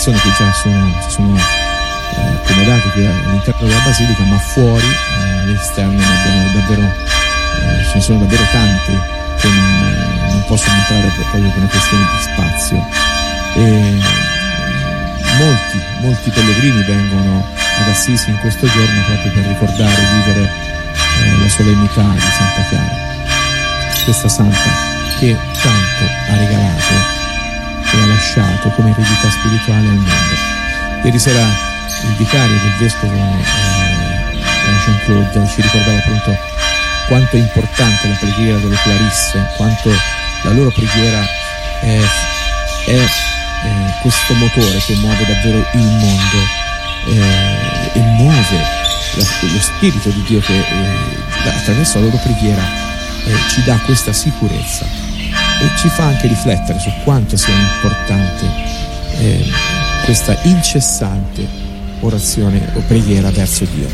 persone che già si sono accomodate qui all'interno della basilica, ma fuori all'esterno ne abbiamo davvero, ce ne sono davvero tanti che non possono entrare proprio per una questione di spazio, e molti pellegrini vengono ad Assisi in questo giorno proprio per ricordare e vivere la solennità di Santa Chiara, questa santa che tanto ha regalato e ha lasciato come eredità spirituale al mondo. Ieri sera il vicario del vescovo Jean-Claude ci ricordava appunto quanto è importante la preghiera delle Clarisse, quanto la loro preghiera è questo motore che muove davvero il mondo e muove lo spirito di Dio che attraverso la loro preghiera ci dà questa sicurezza e ci fa anche riflettere su quanto sia importante questa incessante orazione o preghiera verso Dio.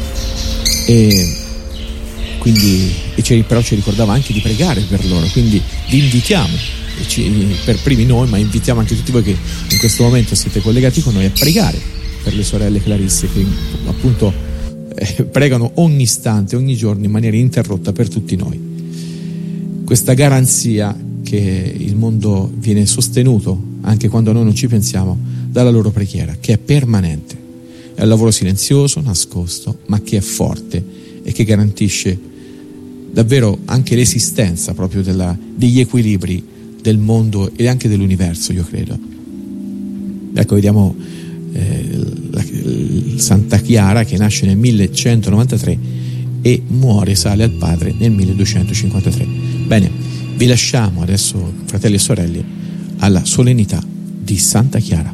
Però ci ricordava anche di pregare per loro, quindi vi invitiamo, per primi noi, ma invitiamo anche tutti voi che in questo momento siete collegati con noi, a pregare per le sorelle Clarisse che appunto pregano ogni istante, ogni giorno in maniera ininterrotta per tutti noi. Questa garanzia che il mondo viene sostenuto anche quando noi non ci pensiamo dalla loro preghiera, che è permanente, è un lavoro silenzioso, nascosto, ma che è forte e che garantisce davvero anche l'esistenza proprio degli equilibri del mondo e anche dell'universo, io credo. Ecco, vediamo Santa Chiara che nasce nel 1193 e sale al Padre nel 1253. Bene, vi lasciamo adesso, fratelli e sorelle, alla solennità di Santa Chiara.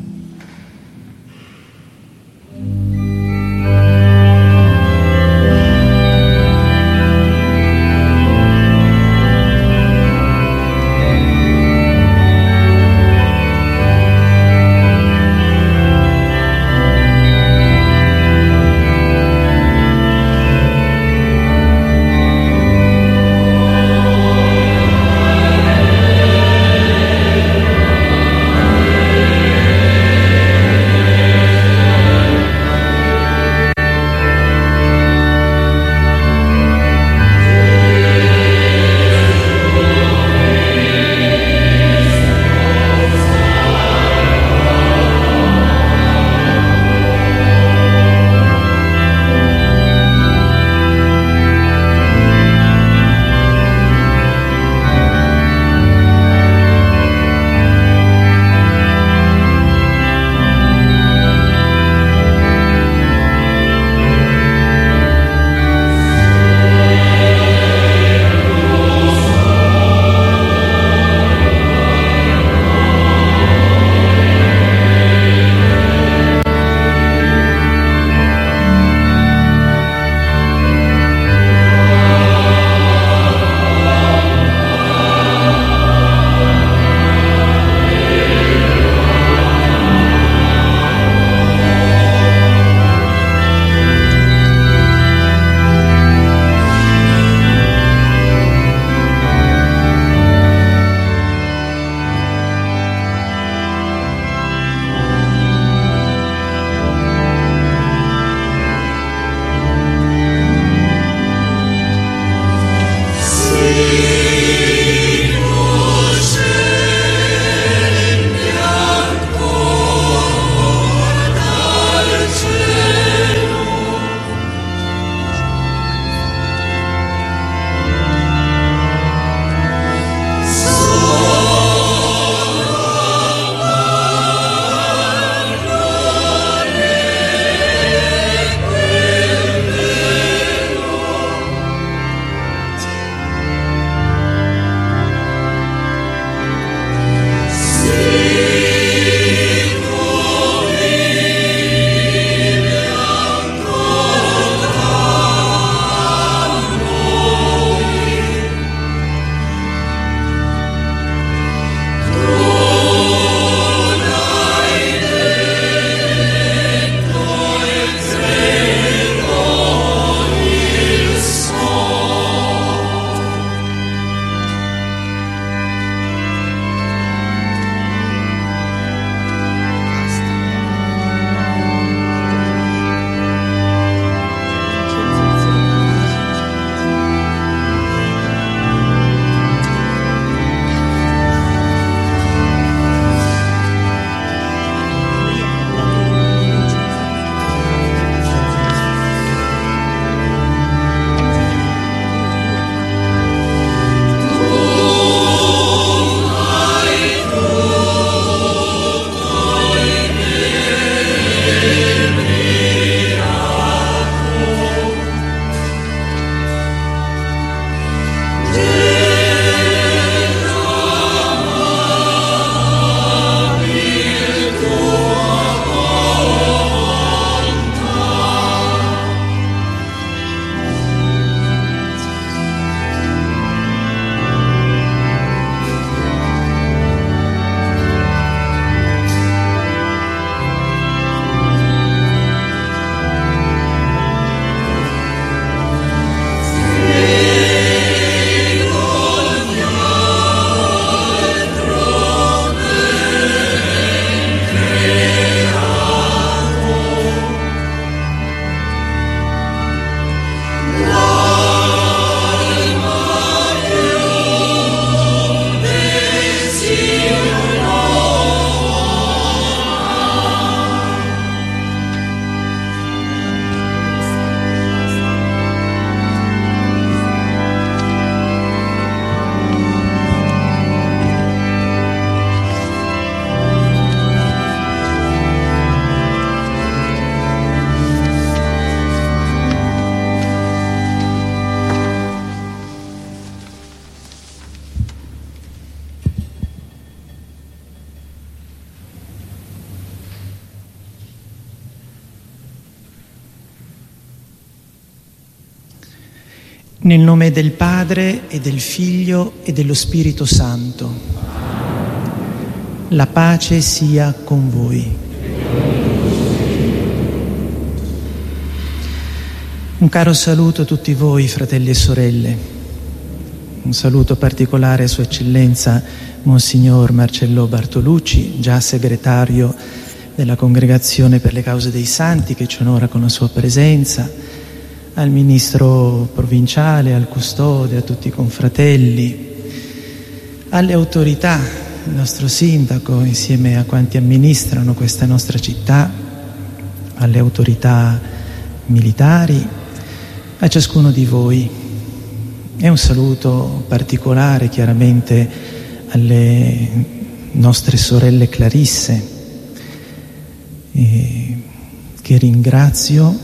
Nel nome del Padre e del Figlio e dello Spirito Santo. La pace sia con voi. Un caro saluto a tutti voi, fratelli e sorelle. Un saluto particolare a Sua Eccellenza Monsignor Marcello Bartolucci, già segretario della Congregazione per le Cause dei Santi, che ci onora con la sua presenza, al Ministro provinciale, al Custode, a tutti i confratelli, alle autorità, il nostro Sindaco insieme a quanti amministrano questa nostra città, alle autorità militari, a ciascuno di voi. E un saluto particolare chiaramente alle nostre sorelle clarisse, che ringrazio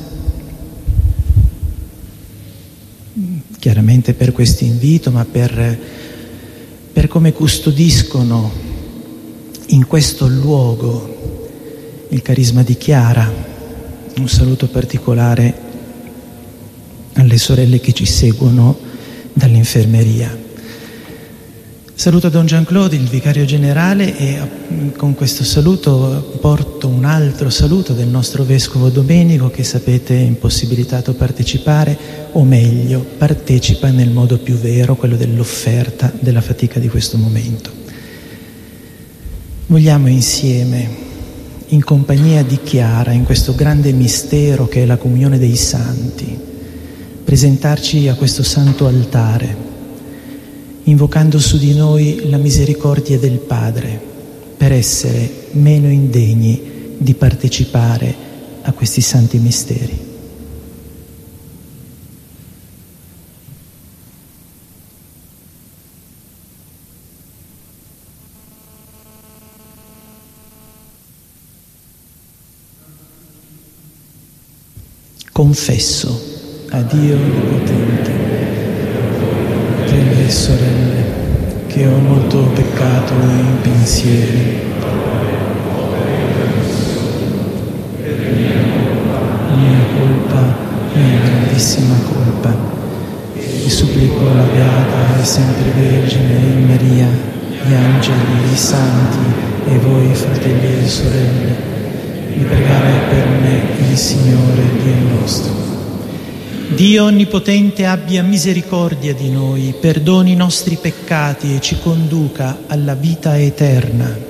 chiaramente per questo invito, ma per come custodiscono in questo luogo il carisma di Chiara. Un saluto particolare alle sorelle che ci seguono dall'infermeria. Saluto Don Jean-Claude, il vicario generale, e con questo saluto porto un altro saluto del nostro Vescovo Domenico, che sapete è impossibilitato a partecipare, o meglio, partecipa nel modo più vero, quello dell'offerta, della fatica di questo momento. Vogliamo insieme, in compagnia di Chiara, in questo grande mistero che è la comunione dei santi, presentarci a questo santo altare, invocando su di noi la misericordia del Padre, per essere meno indegni di partecipare a questi santi misteri. Confesso a Dio Onnipotente, fratelli e sorelle, che ho molto peccato in pensieri, mia colpa, mia grandissima colpa, e supplico la Beata e sempre Vergine Maria, gli angeli, i santi e voi, fratelli e sorelle, di pregare per me il Signore Dio nostro. Dio Onnipotente abbia misericordia di noi, perdoni i nostri peccati e ci conduca alla vita eterna.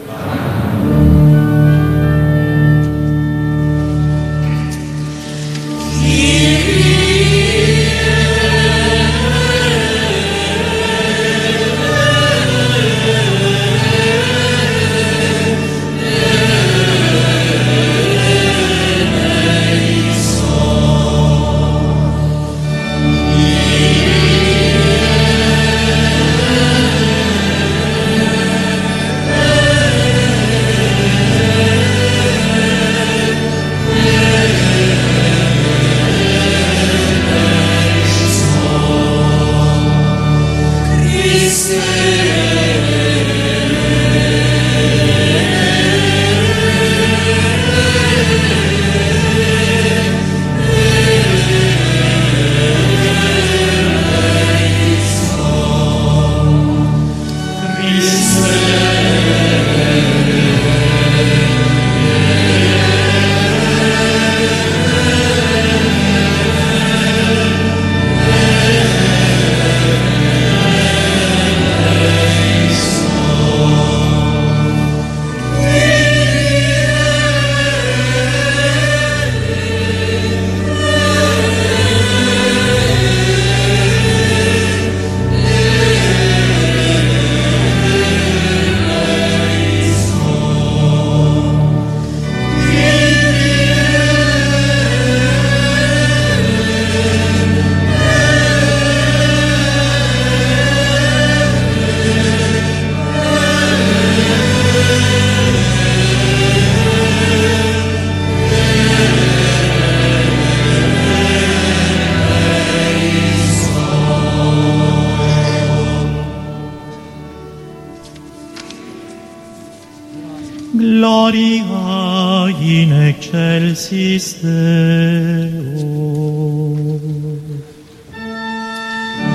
Gloria in excelsis Deo.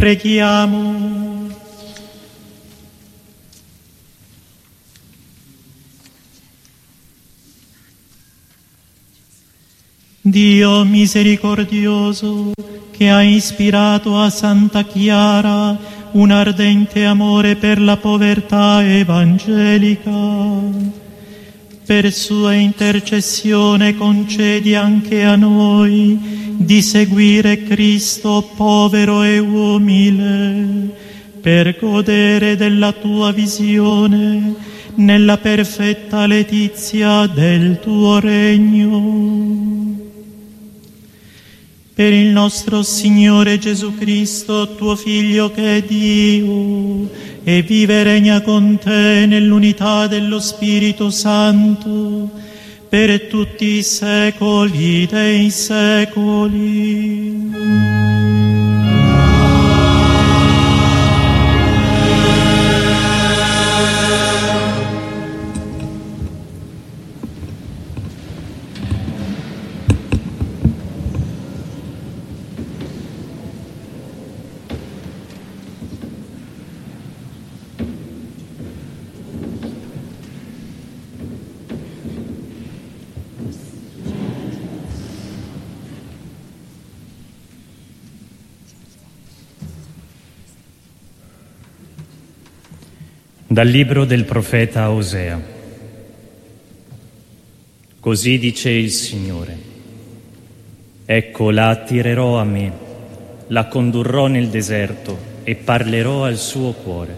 Preghiamo. Dio misericordioso, che ha ispirato a Santa Chiara un ardente amore per la povertà evangelica, per sua intercessione concedi anche a noi di seguire Cristo povero e umile, per godere della tua visione nella perfetta letizia del tuo regno. Per il nostro Signore Gesù Cristo, tuo Figlio che è Dio, e vive e regna con te nell'unità dello Spirito Santo, per tutti i secoli dei secoli. Dal libro del profeta Osea. Così dice il Signore: ecco, la attirerò a me, la condurrò nel deserto e parlerò al suo cuore.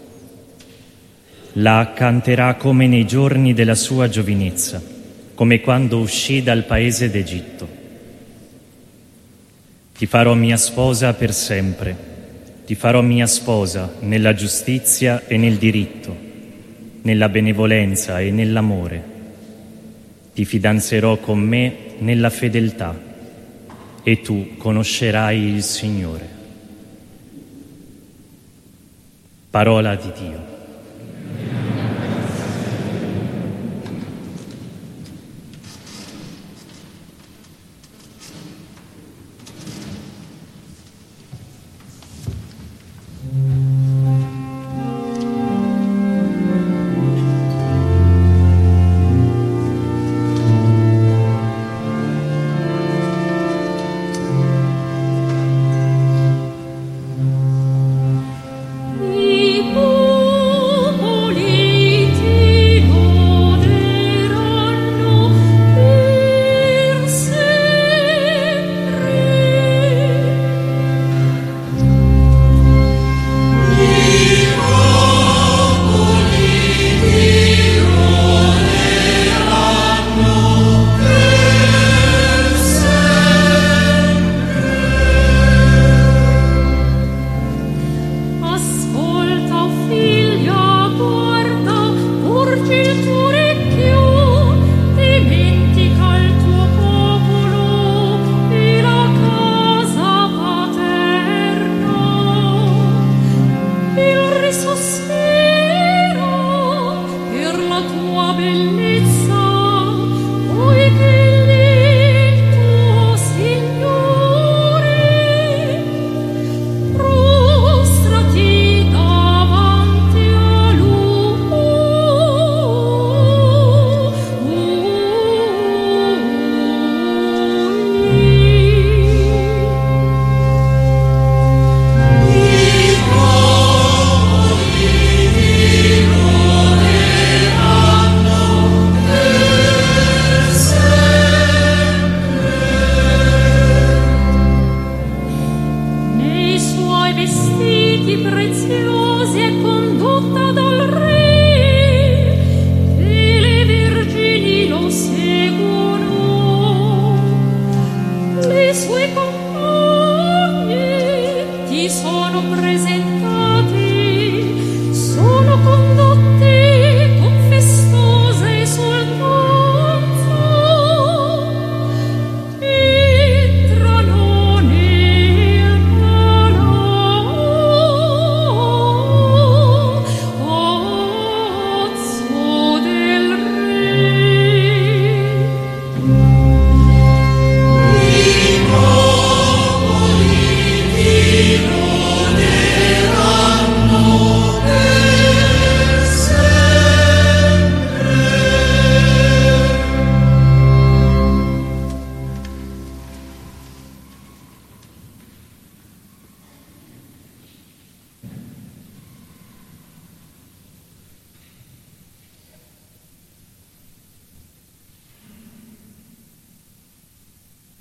La accanterà come nei giorni della sua giovinezza, come quando uscì dal paese d'Egitto. Ti farò mia sposa per sempre. Ti farò mia sposa nella giustizia e nel diritto, nella benevolenza e nell'amore. Ti fidanzerò con me nella fedeltà e tu conoscerai il Signore. Parola di Dio. Ibu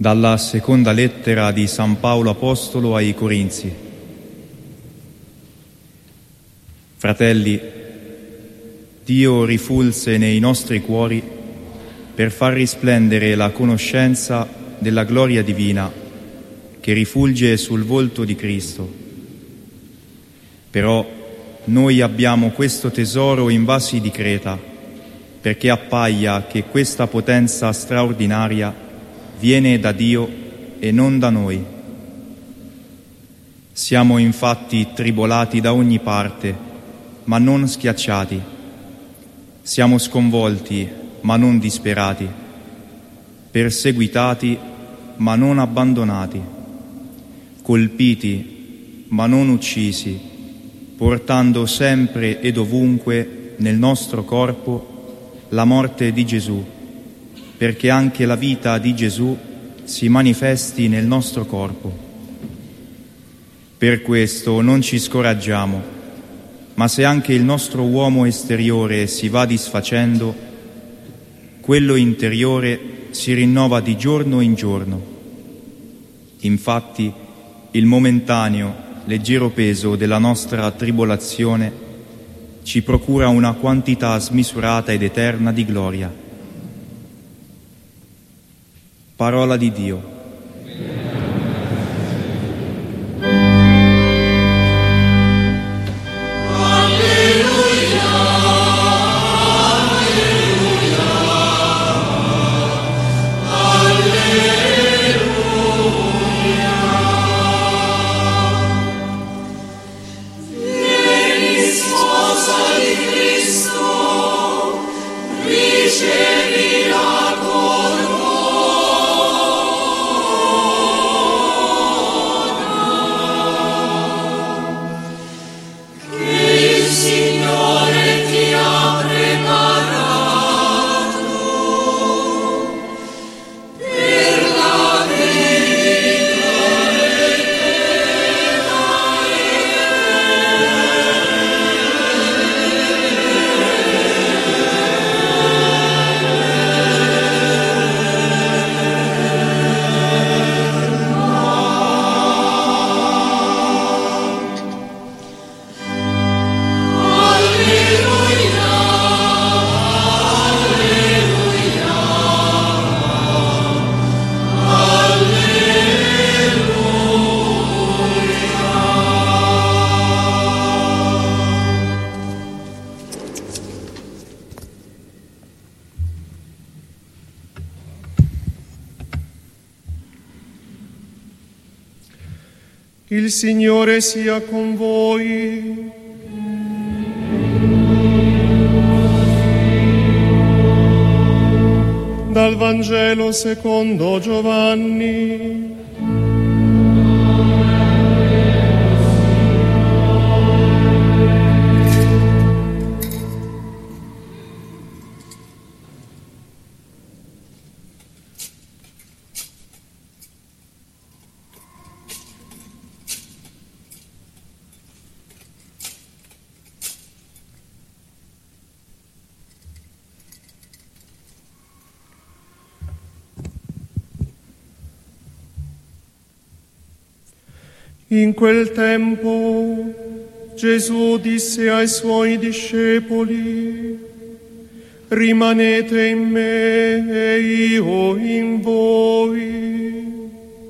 Dalla seconda lettera di San Paolo Apostolo ai Corinzi. Fratelli, Dio rifulse nei nostri cuori per far risplendere la conoscenza della gloria divina che rifulge sul volto di Cristo. Però noi abbiamo questo tesoro in vasi di creta, perché appaia che questa potenza straordinaria viene da Dio e non da noi. Siamo infatti tribolati da ogni parte, ma non schiacciati. Siamo sconvolti, ma non disperati. Perseguitati, ma non abbandonati. Colpiti, ma non uccisi, portando sempre ed ovunque nel nostro corpo la morte di Gesù, perché anche la vita di Gesù si manifesti nel nostro corpo. Per questo non ci scoraggiamo, ma se anche il nostro uomo esteriore si va disfacendo, quello interiore si rinnova di giorno in giorno. Infatti, il momentaneo, leggero peso della nostra tribolazione ci procura una quantità smisurata ed eterna di gloria. Parola di Dio. Il Signore sia con voi. Dal Vangelo secondo Giovanni. In quel tempo Gesù disse ai suoi discepoli: rimanete in me e io in voi.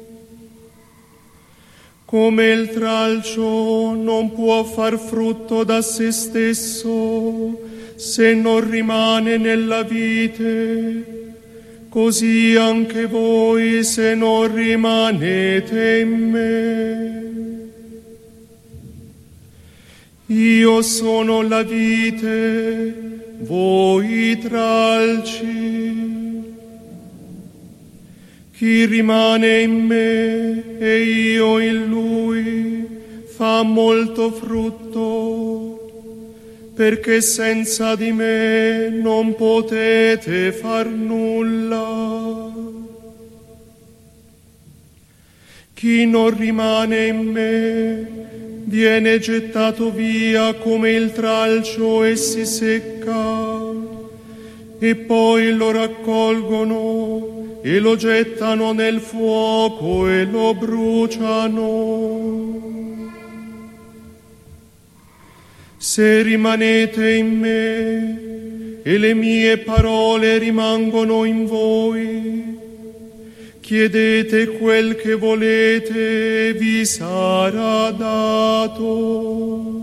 Come il tralcio non può far frutto da se stesso se non rimane nella vite, così anche voi se non rimanete in me. Io sono la vite, voi i tralci. Chi rimane in me e io in lui fa molto frutto, perché senza di me non potete far nulla. Chi non rimane in me viene gettato via come il tralcio e si secca, e poi lo raccolgono e lo gettano nel fuoco e lo bruciano. Se rimanete in me e le mie parole rimangono in voi, chiedete quel che volete e vi sarà dato.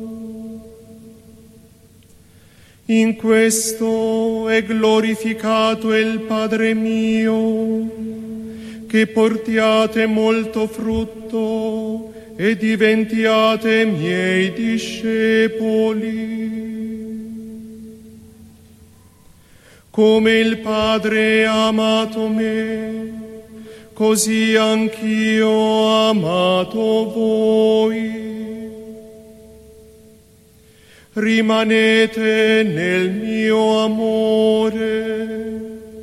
In questo è glorificato il Padre mio, che portiate molto frutto e diventiate miei discepoli. Come il Padre ha amato me, così anch'io ho amato voi. Rimanete nel mio amore.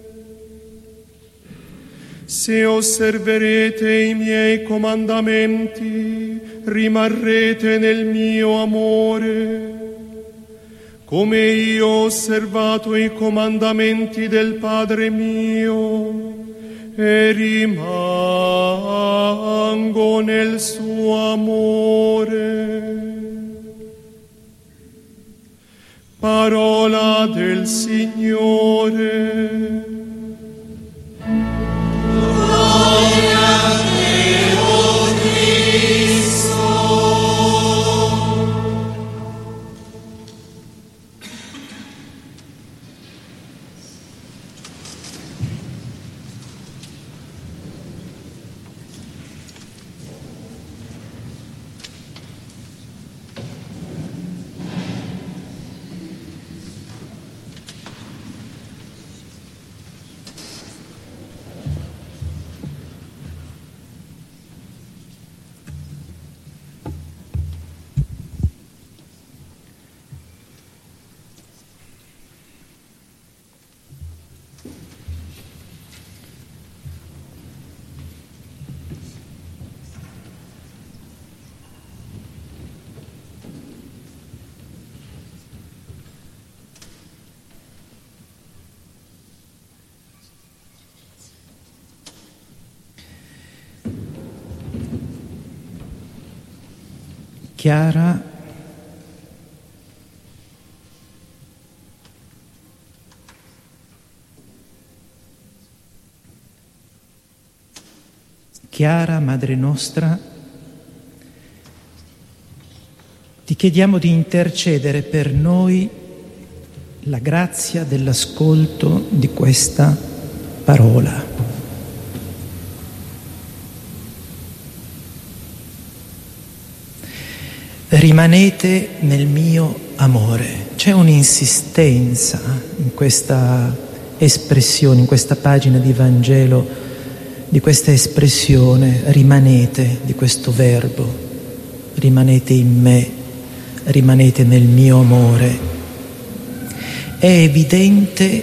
Se osserverete i miei comandamenti, rimarrete nel mio amore, come io ho osservato i comandamenti del Padre mio e rimango nel suo amore. Parola del Signore. Gloria a te, o Cristo. Chiara, Madre nostra, ti chiediamo di intercedere per noi la grazia dell'ascolto di questa parola. Rimanete nel mio amore. C'è un'insistenza in questa espressione, in questa pagina di Vangelo, di questa espressione, rimanete, di questo verbo, rimanete in me, rimanete nel mio amore. È evidente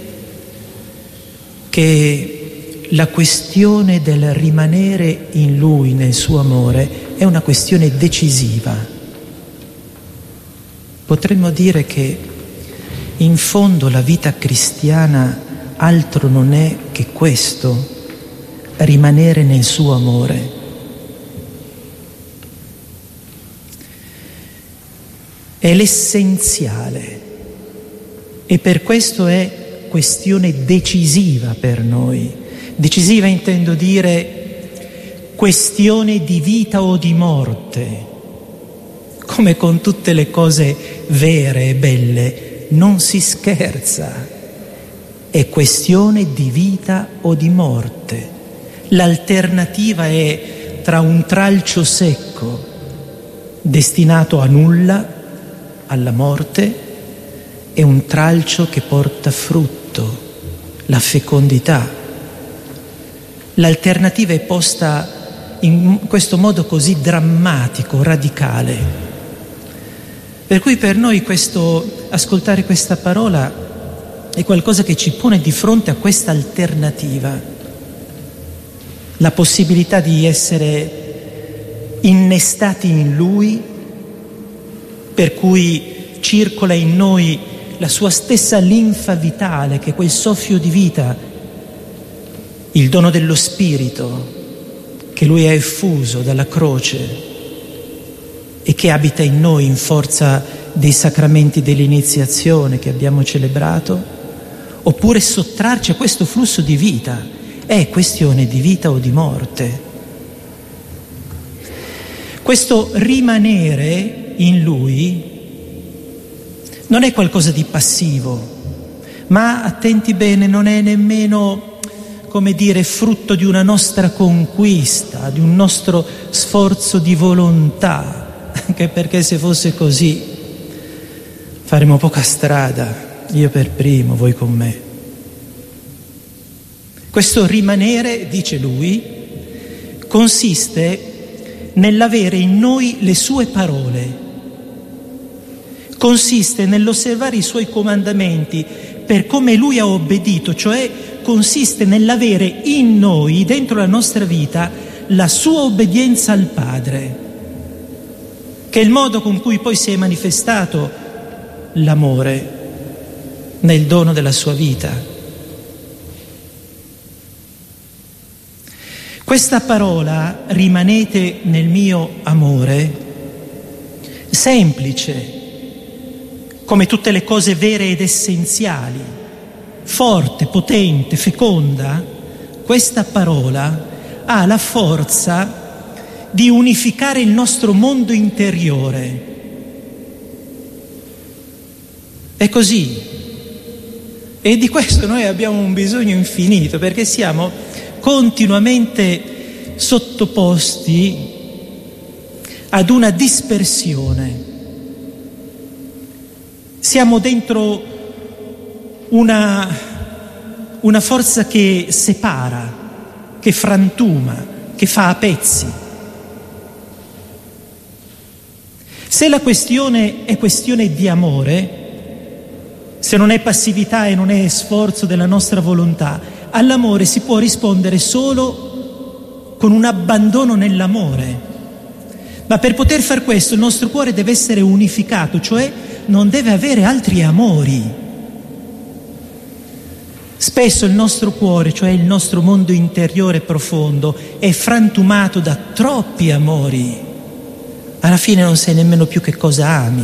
che la questione del rimanere in Lui, nel suo amore, è una questione decisiva. Potremmo dire che in fondo la vita cristiana altro non è che questo, rimanere nel suo amore. È l'essenziale e per questo è questione decisiva per noi. Decisiva intendo dire questione di vita o di morte. Come con tutte le cose vere e belle, non si scherza. È questione di vita o di morte. L'alternativa è tra un tralcio secco, destinato a nulla, alla morte, e un tralcio che porta frutto, la fecondità. L'alternativa è posta in questo modo così drammatico, radicale. Per cui per noi ascoltare questa parola è qualcosa che ci pone di fronte a questa alternativa. La possibilità di essere innestati in Lui, per cui circola in noi la sua stessa linfa vitale, che è quel soffio di vita, il dono dello Spirito che Lui ha effuso dalla croce e che abita in noi in forza dei sacramenti dell'iniziazione che abbiamo celebrato, oppure sottrarci a questo flusso di vita. È questione di vita o di morte. Questo rimanere in Lui non è qualcosa di passivo, ma, attenti bene, non è nemmeno, come dire, frutto di una nostra conquista, di un nostro sforzo di volontà, anche perché se fosse così faremo poca strada, io per primo, voi con me. Questo rimanere, dice lui, consiste nell'avere in noi le sue parole, consiste nell'osservare i suoi comandamenti per come lui ha obbedito, cioè consiste nell'avere in noi, dentro la nostra vita, la sua obbedienza al Padre, che è il modo con cui poi si è manifestato l'amore nel dono della sua vita. Questa parola, rimanete nel mio amore, semplice, come tutte le cose vere ed essenziali, forte, potente, feconda, questa parola ha la forza di unificare il nostro mondo interiore. È così. E di questo noi abbiamo un bisogno infinito, perché siamo continuamente sottoposti ad una dispersione. Siamo dentro una forza che separa, che frantuma, che fa a pezzi. Se la questione è questione di amore, se non è passività e non è sforzo della nostra volontà, all'amore si può rispondere solo con un abbandono nell'amore. Ma per poter far questo il nostro cuore deve essere unificato, cioè non deve avere altri amori. Spesso il nostro cuore, cioè il nostro mondo interiore profondo, è frantumato da troppi amori. Alla fine non sai nemmeno più che cosa ami.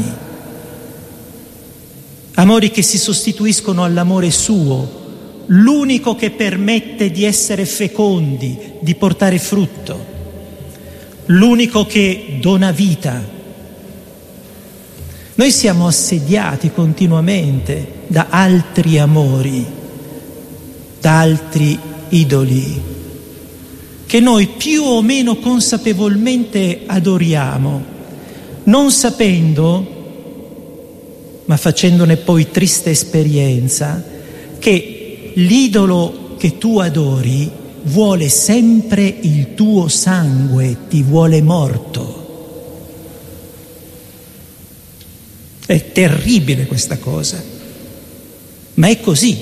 Amori che si sostituiscono all'amore suo, l'unico che permette di essere fecondi, di portare frutto, l'unico che dona vita. Noi siamo assediati continuamente da altri amori, da altri idoli, che noi più o meno consapevolmente adoriamo, non sapendo, ma facendone poi triste esperienza, che l'idolo che tu adori vuole sempre il tuo sangue, ti vuole morto. È terribile questa cosa, ma è così.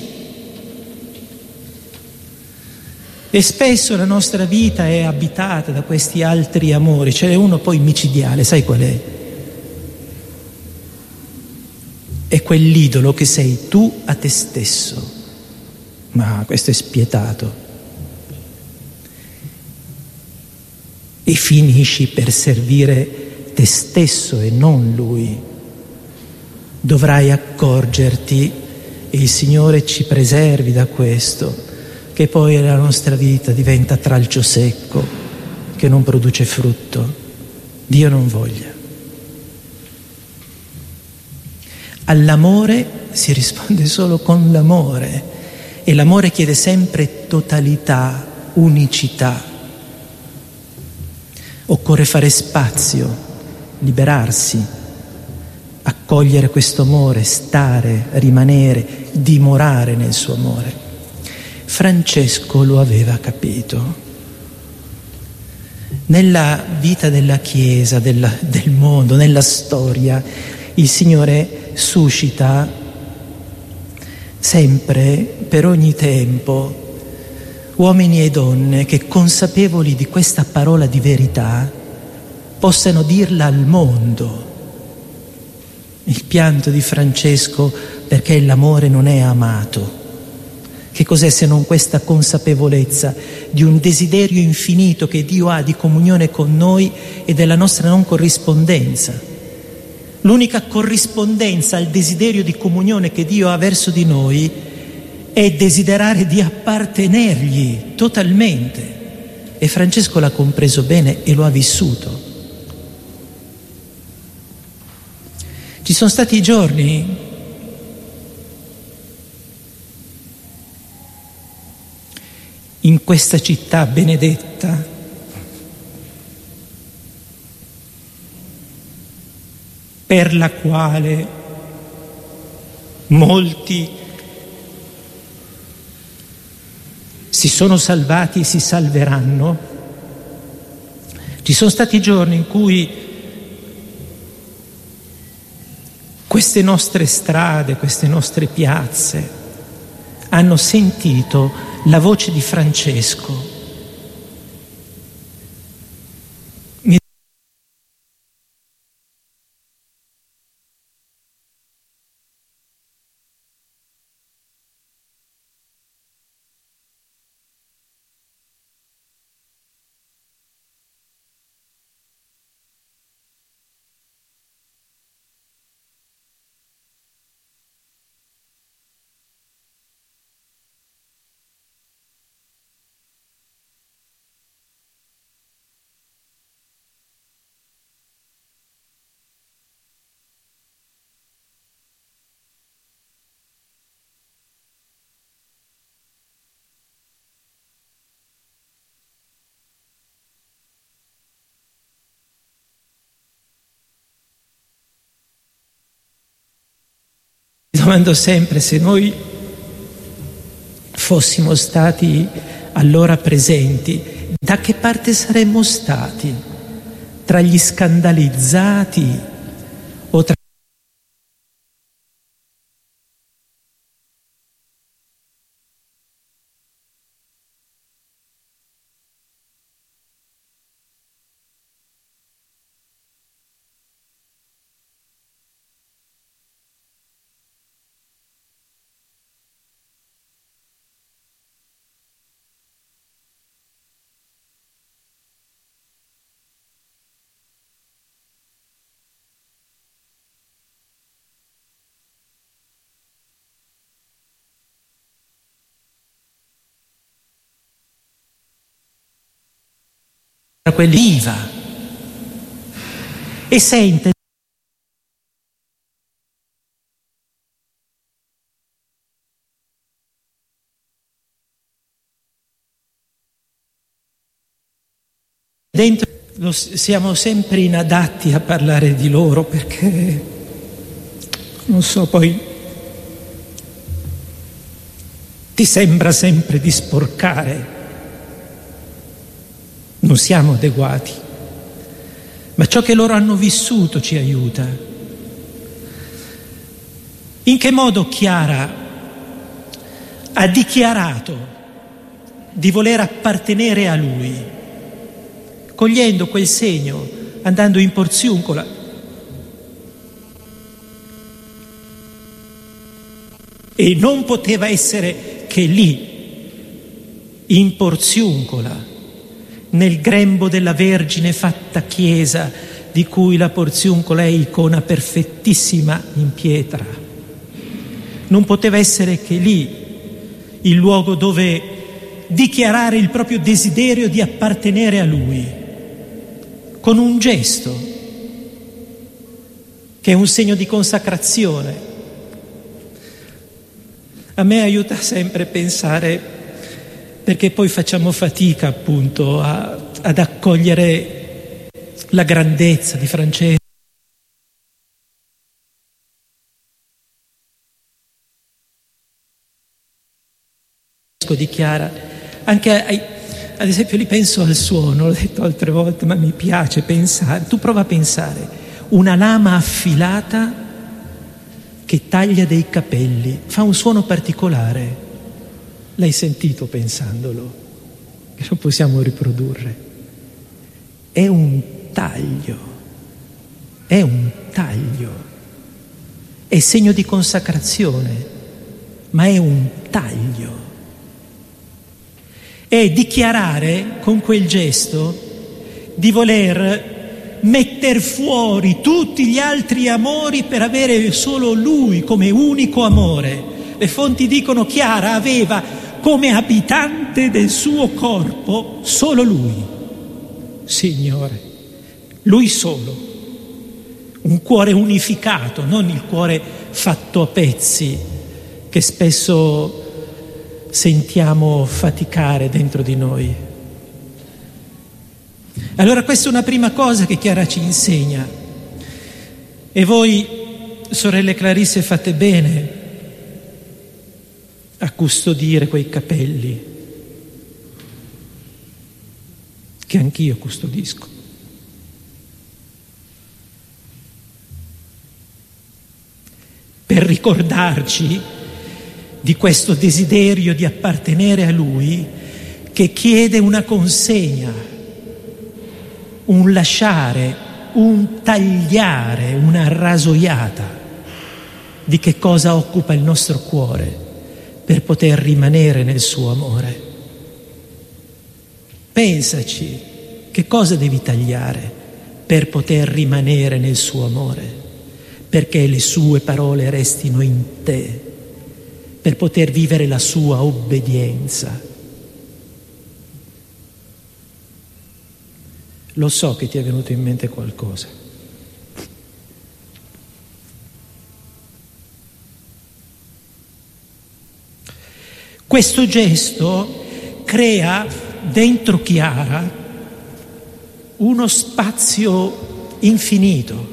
E spesso la nostra vita è abitata da questi altri amori. Ce n'è uno poi micidiale, sai qual è? È quell'idolo che sei tu a te stesso. Ma questo è spietato. E finisci per servire te stesso e non Lui. Dovrai accorgerti, e il Signore ci preservi da questo, che poi la nostra vita diventa tralcio secco, che non produce frutto. Dio non voglia. All'amore si risponde solo con l'amore, e l'amore chiede sempre totalità, unicità. Occorre fare spazio, liberarsi, accogliere questo amore, stare, rimanere, dimorare nel suo amore. Francesco lo aveva capito. Nella vita della Chiesa, del mondo, nella storia, il Signore suscita sempre, per ogni tempo, uomini e donne che, consapevoli di questa parola di verità, possano dirla al mondo. Il pianto di Francesco perché l'amore non è amato. Che cos'è se non questa consapevolezza di un desiderio infinito che Dio ha di comunione con noi e della nostra non corrispondenza? L'unica corrispondenza al desiderio di comunione che Dio ha verso di noi è desiderare di appartenergli totalmente. E Francesco l'ha compreso bene e lo ha vissuto. Ci sono stati giorni in questa città benedetta per la quale molti si sono salvati e si salveranno. Ci sono stati giorni in cui queste nostre strade, queste nostre piazze hanno sentito la voce di Francesco. Domando sempre se noi fossimo stati allora presenti, da che parte saremmo stati? Tra gli scandalizzati o tra quelli viva e sente dentro. Siamo sempre inadatti a parlare di loro perché non so, poi ti sembra sempre di sporcare. Non siamo adeguati, ma ciò che loro hanno vissuto ci aiuta. In che modo Chiara ha dichiarato di voler appartenere a Lui, cogliendo quel segno, andando in Porziuncola. E non poteva essere che lì, in Porziuncola, nel grembo della Vergine fatta chiesa, di cui la Porziuncola è icona perfettissima in pietra. Non poteva essere che lì il luogo dove dichiarare il proprio desiderio di appartenere a Lui, con un gesto che è un segno di consacrazione. A me aiuta sempre a pensare, perché poi facciamo fatica appunto ad accogliere la grandezza di Francesco. Di Chiara, anche ad esempio lì penso al suono, l'ho detto altre volte, ma mi piace pensare, tu prova a pensare, una lama affilata che taglia dei capelli, fa un suono particolare. L'hai sentito pensandolo? Che non possiamo riprodurre. È un taglio. è segno di consacrazione, ma è un taglio. È dichiarare con quel gesto di voler metter fuori tutti gli altri amori per avere solo lui come unico amore. Le fonti dicono Chiara aveva come abitante del suo corpo solo lui, Signore, lui solo, un cuore unificato, non il cuore fatto a pezzi che spesso sentiamo faticare dentro di noi. Allora questa è una prima cosa che Chiara ci insegna. E voi, sorelle Clarisse, fate bene a custodire quei capelli che anch'io custodisco. Per ricordarci di questo desiderio di appartenere a Lui che chiede una consegna, un lasciare, un tagliare, una rasoiata di che cosa occupa il nostro cuore per poter rimanere nel suo amore. Pensaci, che cosa devi tagliare per poter rimanere nel suo amore, perché le sue parole restino in te, per poter vivere la sua obbedienza. Lo so che ti è venuto in mente qualcosa. Questo gesto crea dentro Chiara uno spazio infinito.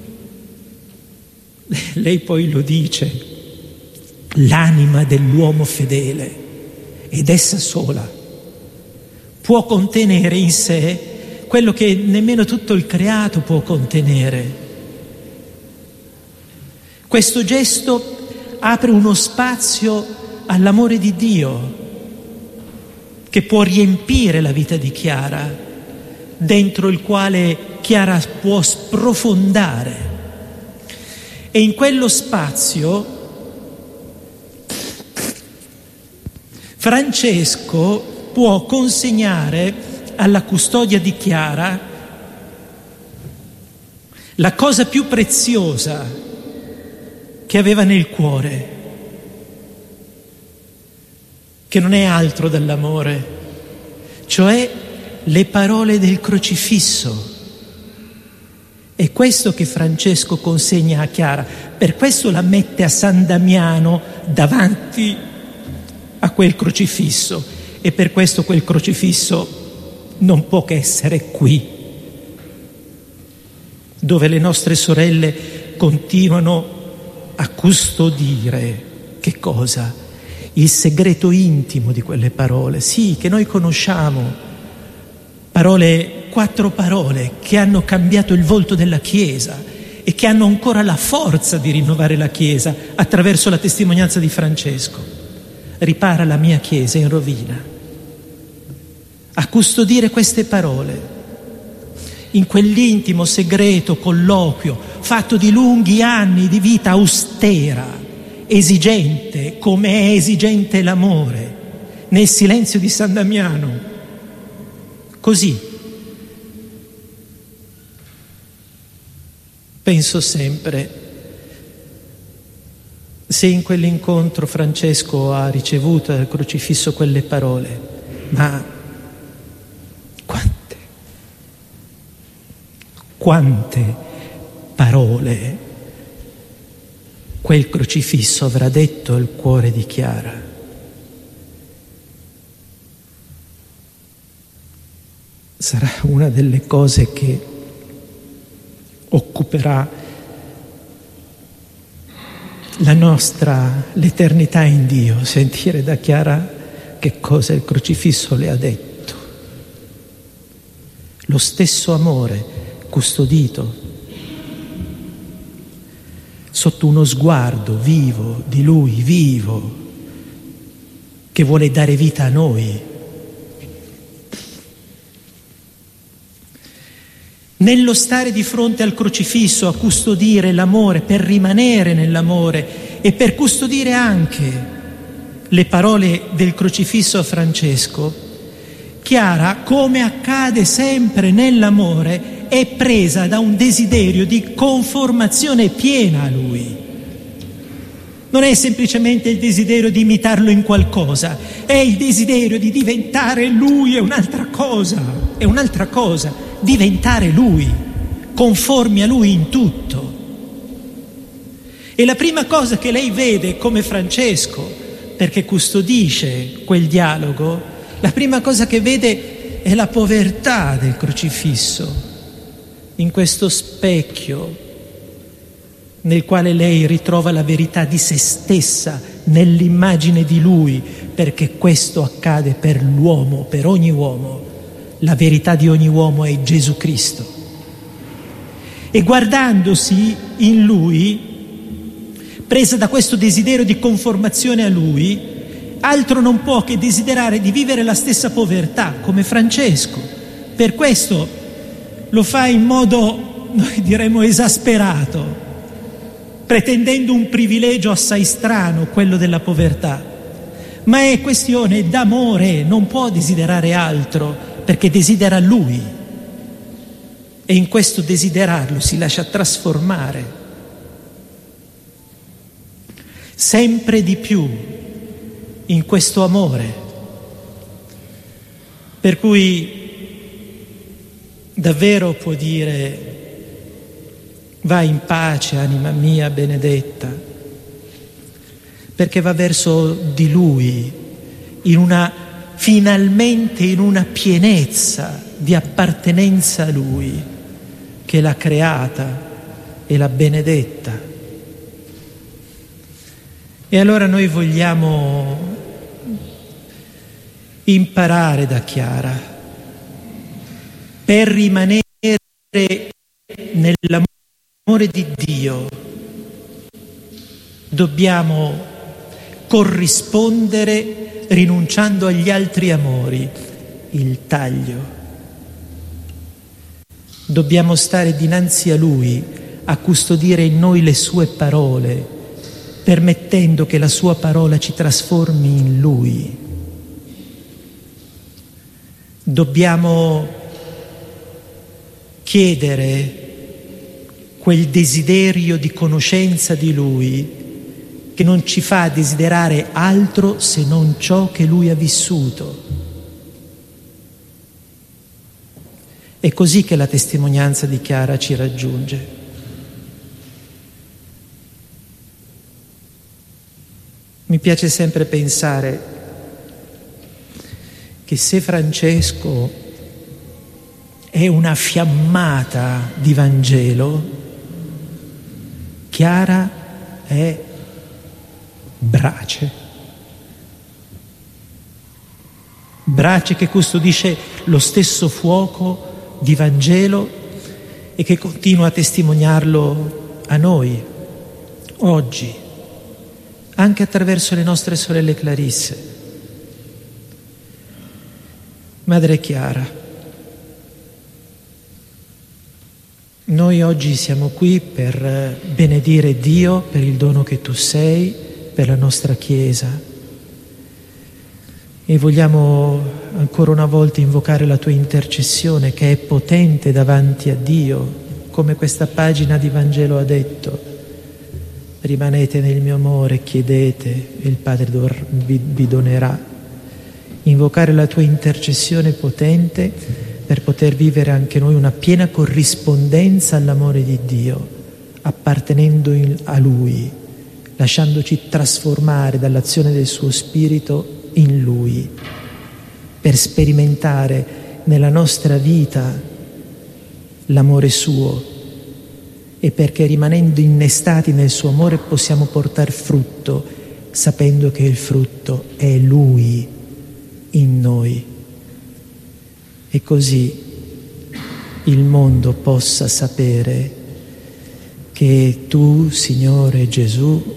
Lei poi lo dice, l'anima dell'uomo fedele, ed essa sola può contenere in sé quello che nemmeno tutto il creato può contenere. Questo gesto apre uno spazio all'amore di Dio che può riempire la vita di Chiara, dentro il quale Chiara può sprofondare. E in quello spazio Francesco può consegnare alla custodia di Chiara la cosa più preziosa che aveva nel cuore, che non è altro dall'amore, cioè le parole del crocifisso. È questo che Francesco consegna a Chiara, per questo la mette a San Damiano davanti a quel crocifisso, e per questo quel crocifisso non può che essere qui, dove le nostre sorelle continuano a custodire che cosa? Il segreto intimo di quelle parole, sì, che noi conosciamo, parole, 4 parole che hanno cambiato il volto della Chiesa e che hanno ancora la forza di rinnovare la Chiesa attraverso la testimonianza di Francesco. Ripara la mia Chiesa in rovina. A custodire queste parole in quell'intimo segreto colloquio fatto di lunghi anni di vita austera, esigente come è esigente l'amore, nel silenzio di San Damiano. Così penso sempre, se in quell'incontro Francesco ha ricevuto dal crocifisso quelle parole, ma quante parole quel crocifisso avrà detto al cuore di Chiara. Sarà una delle cose che occuperà l'eternità in Dio, sentire da Chiara che cosa il crocifisso le ha detto. Lo stesso amore custodito sotto uno sguardo vivo di Lui, vivo, che vuole dare vita a noi. nello stare di fronte al crocifisso a custodire l'amore, per rimanere nell'amore e per custodire anche le parole del crocifisso a Francesco, Chiara, come accade sempre nell'amore, è presa da un desiderio di conformazione piena a lui. Non è semplicemente il desiderio di imitarlo in qualcosa, è il desiderio di diventare lui, è un'altra cosa, diventare lui, conformi a lui in tutto. E la prima cosa che lei vede come Francesco, perché custodisce quel dialogo, la prima cosa che vede è la povertà del crocifisso, in questo specchio nel quale lei ritrova la verità di se stessa nell'immagine di lui, perché questo accade per l'uomo, per ogni uomo. La verità di ogni uomo è Gesù Cristo. E guardandosi in lui, presa da questo desiderio di conformazione a lui, altro non può che desiderare di vivere la stessa povertà come Francesco. Per questo lo fa in modo, noi diremmo, esasperato, pretendendo un privilegio assai strano, quello della povertà. Ma è questione d'amore, non può desiderare altro, perché desidera lui. E in questo desiderarlo si lascia trasformare sempre di più in questo amore, per cui davvero può dire: vai in pace, anima mia benedetta, perché va verso di lui finalmente in una pienezza di appartenenza a lui, che l'ha creata e l'ha benedetta. E allora noi vogliamo imparare da Chiara, per rimanere nell'amore di Dio dobbiamo corrispondere rinunciando agli altri amori, il taglio. Dobbiamo stare dinanzi a Lui a custodire in noi le sue parole, permettendo che la sua parola ci trasformi in Lui. Dobbiamo chiedere quel desiderio di conoscenza di Lui che non ci fa desiderare altro se non ciò che Lui ha vissuto. È così che la testimonianza di Chiara ci raggiunge. Mi piace sempre pensare che se Francesco è una fiammata di Vangelo, Chiara è brace che custodisce lo stesso fuoco di Vangelo e che continua a testimoniarlo a noi oggi, anche attraverso le nostre sorelle Clarisse. Madre Chiara, noi oggi siamo qui per benedire Dio per il dono che tu sei, per la nostra Chiesa, e vogliamo ancora una volta invocare la tua intercessione, che è potente davanti a Dio, come questa pagina di Vangelo ha detto: rimanete nel mio amore, chiedete e il Padre vi donerà. Invocare la tua intercessione potente per poter vivere anche noi una piena corrispondenza all'amore di Dio, appartenendo a Lui, lasciandoci trasformare dall'azione del suo Spirito in Lui, per sperimentare nella nostra vita l'amore suo, e perché rimanendo innestati nel suo amore possiamo portare frutto, sapendo che il frutto è Lui in noi, e così il mondo possa sapere che tu, Signore Gesù,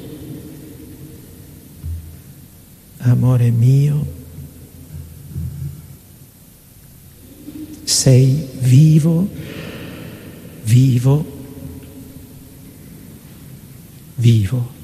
amore mio, sei vivo vivo, vivo.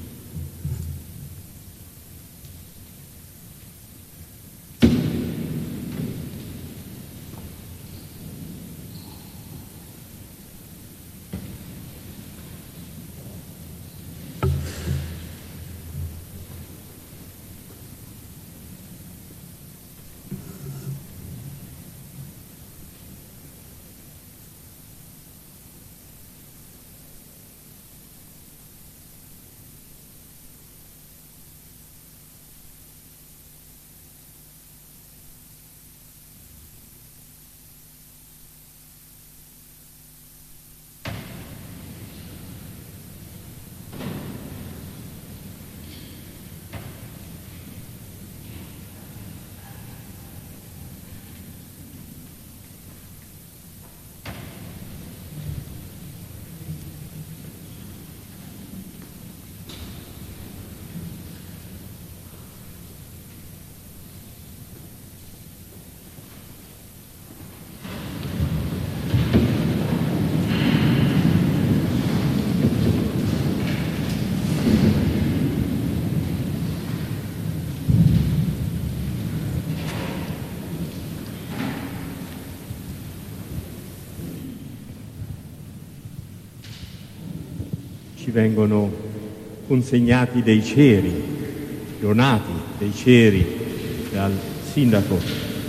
Vengono consegnati dei ceri, donati dei ceri dal sindaco.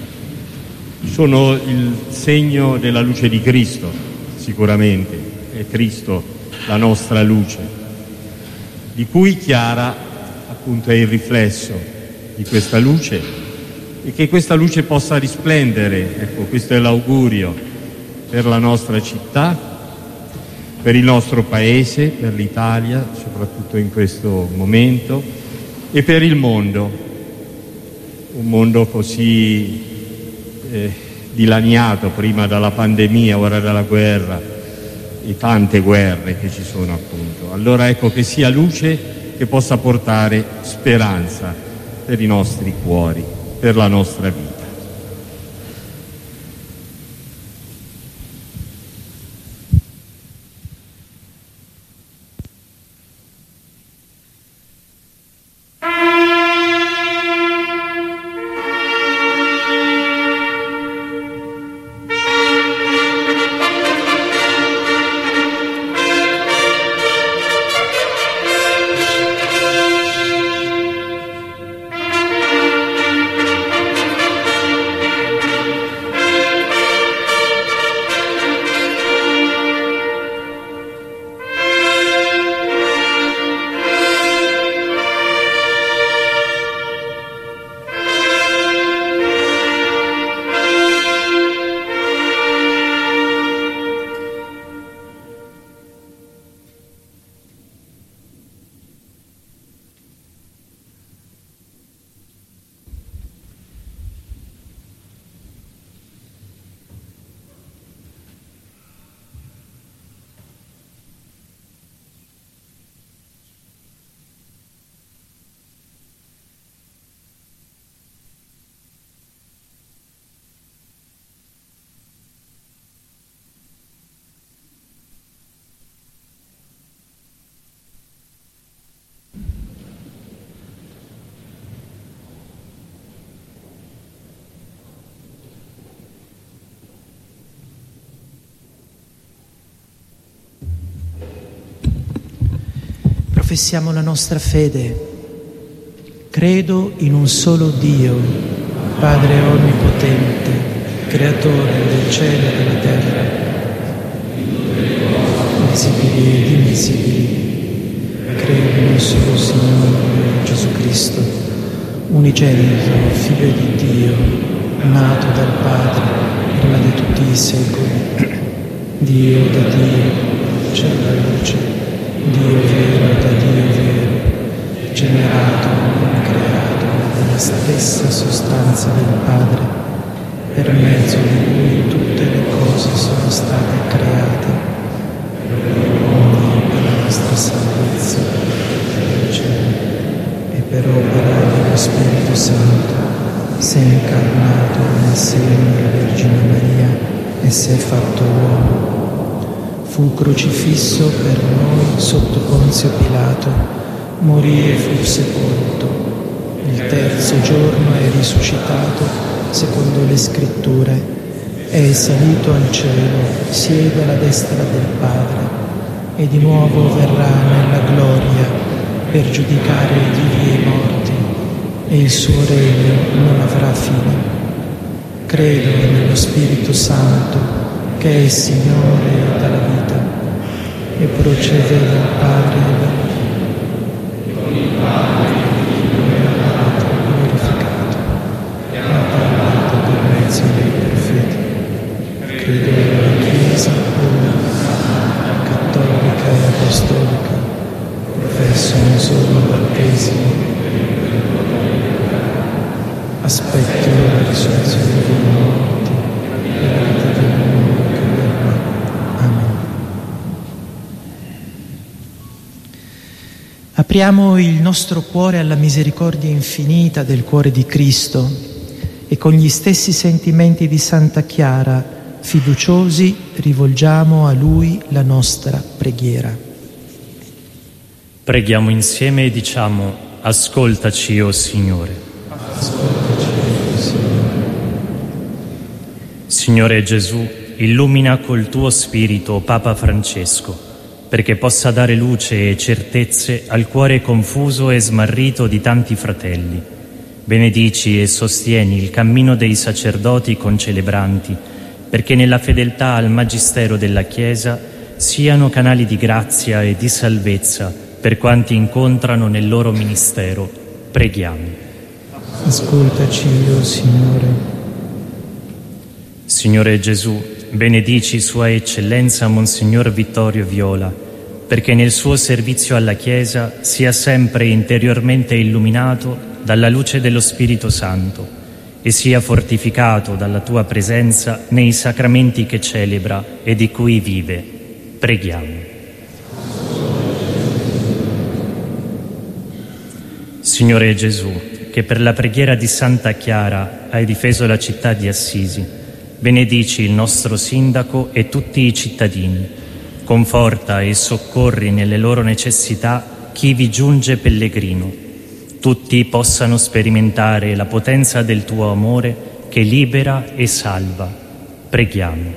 Sono il segno della luce di Cristo, sicuramente. È Cristo la nostra luce, di cui Chiara appunto è il riflesso di questa luce, e che questa luce possa risplendere. Ecco, questo è l'augurio per la nostra città, per il nostro Paese, per l'Italia, soprattutto in questo momento, e per il mondo, un mondo così dilaniato prima dalla pandemia, ora dalla guerra, e tante guerre che ci sono appunto. Allora ecco, che sia luce che possa portare speranza per i nostri cuori, per la nostra vita. Professiamo la nostra fede. Credo in un solo Dio, Padre Onnipotente, Creatore del cielo e della terra, visibili ed invisibili. Credo in un solo Signore, Gesù Cristo, unigenito, Figlio di Dio, nato dal Padre prima di tutti i secoli, Dio da Dio, c'è la luce, Dio vero da Dio vero, generato e creato dalla stessa sostanza del Padre, per mezzo di cui tutte le cose sono state create, ogni per la nostra salvezza e per opera dello Spirito Santo si è incarnato nel seno della Vergine Maria e si è fatto uomo. fu crocifisso per noi sotto Ponzio Pilato, morì e fu sepolto. Il terzo giorno è risuscitato secondo le Scritture, è salito al cielo, siede alla destra del Padre e di nuovo verrà nella gloria per giudicare i vivi e i morti, e il suo regno non avrà fine. Credo nello Spirito Santo, che è Signore dalla vita, e procede dal Padre e con il Padre glorificato, e ha parlato per mezzo dei profeti. Credo nella Chiesa cattolica e apostolica, professo un solo battesimo, aspetto la risurrezione dei morti e la vita del mondo che verrà. Amen. Apriamo il nostro cuore alla misericordia infinita del cuore di Cristo e con gli stessi sentimenti di Santa Chiara, fiduciosi, rivolgiamo a Lui la nostra preghiera. Preghiamo insieme e diciamo: ascoltaci, o Signore. Signore Gesù, illumina col tuo Spirito Papa Francesco, perché possa dare luce e certezze al cuore confuso e smarrito di tanti fratelli. Benedici e sostieni il cammino dei sacerdoti concelebranti, perché nella fedeltà al Magistero della Chiesa siano canali di grazia e di salvezza per quanti incontrano nel loro ministero. Preghiamo. Ascoltaci, o Signore. Signore Gesù, benedici Sua Eccellenza Monsignor Vittorio Viola, perché nel suo servizio alla Chiesa sia sempre interiormente illuminato dalla luce dello Spirito Santo e sia fortificato dalla Tua presenza nei sacramenti che celebra e di cui vive. Preghiamo. Signore Gesù, che per la preghiera di Santa Chiara hai difeso la città di Assisi, benedici il nostro sindaco e tutti i cittadini. Conforta e soccorri nelle loro necessità chi vi giunge pellegrino. Tutti possano sperimentare la potenza del tuo amore che libera e salva. Preghiamo.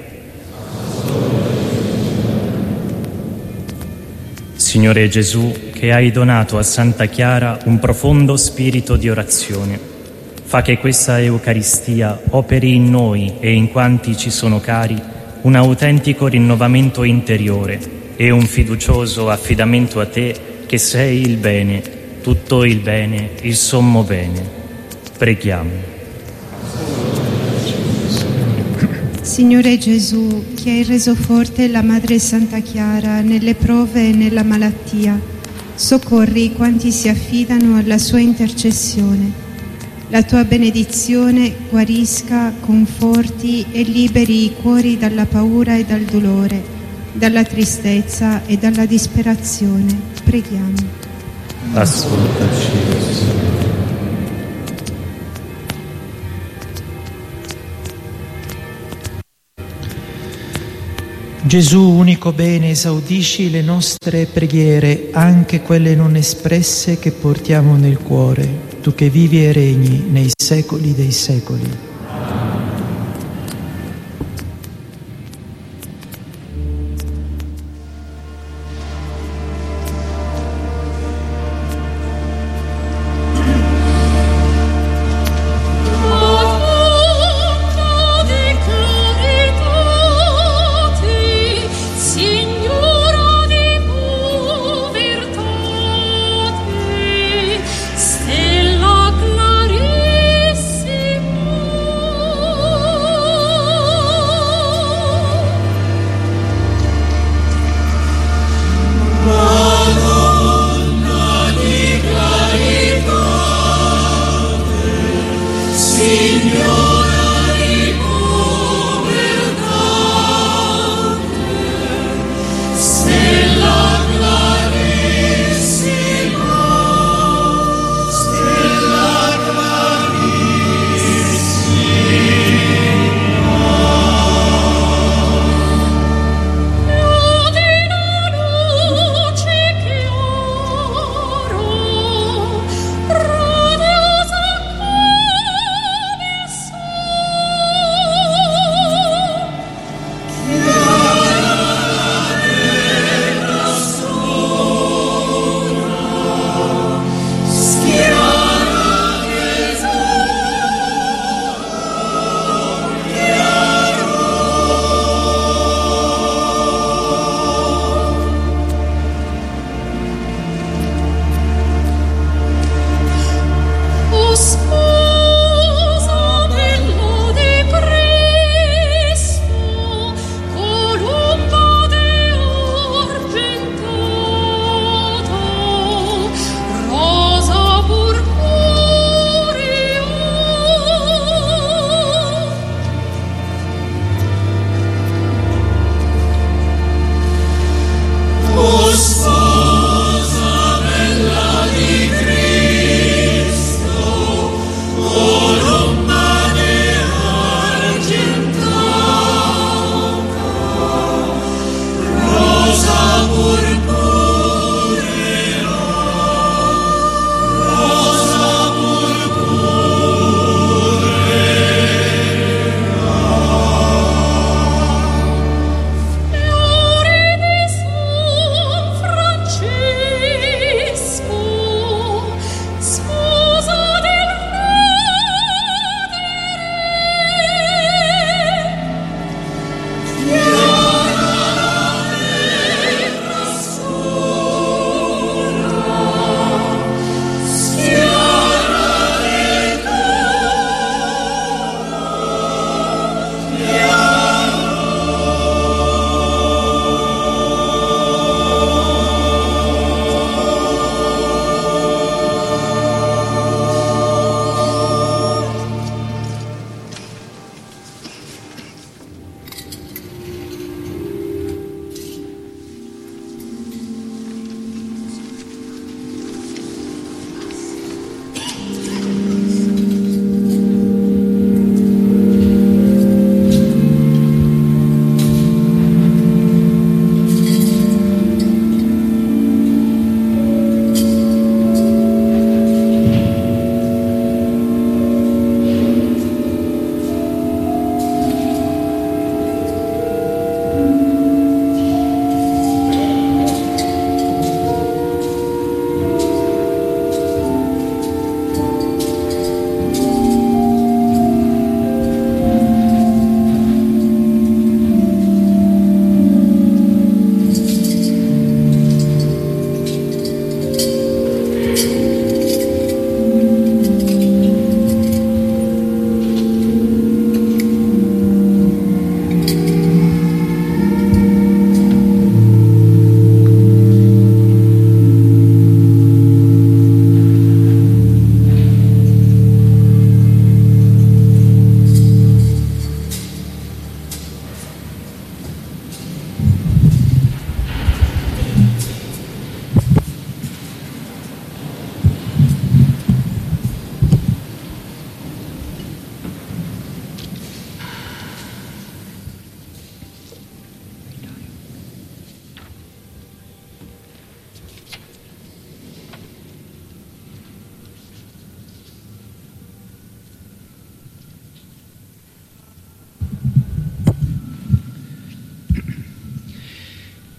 Signore Gesù, che hai donato a Santa Chiara un profondo spirito di orazione, fa che questa Eucaristia operi in noi e in quanti ci sono cari un autentico rinnovamento interiore e un fiducioso affidamento a Te, che sei il bene, tutto il bene, il sommo bene. Preghiamo. Signore Gesù, che hai reso forte la Madre Santa Chiara nelle prove e nella malattia, soccorri quanti si affidano alla sua intercessione. La tua benedizione guarisca, conforti e liberi i cuori dalla paura e dal dolore, dalla tristezza e dalla disperazione. Preghiamo. Ascoltaci, Signore. Gesù, unico bene, esaudisci le nostre preghiere, anche quelle non espresse che portiamo nel cuore. Tu che vivi e regni nei secoli dei secoli. Stella clarissima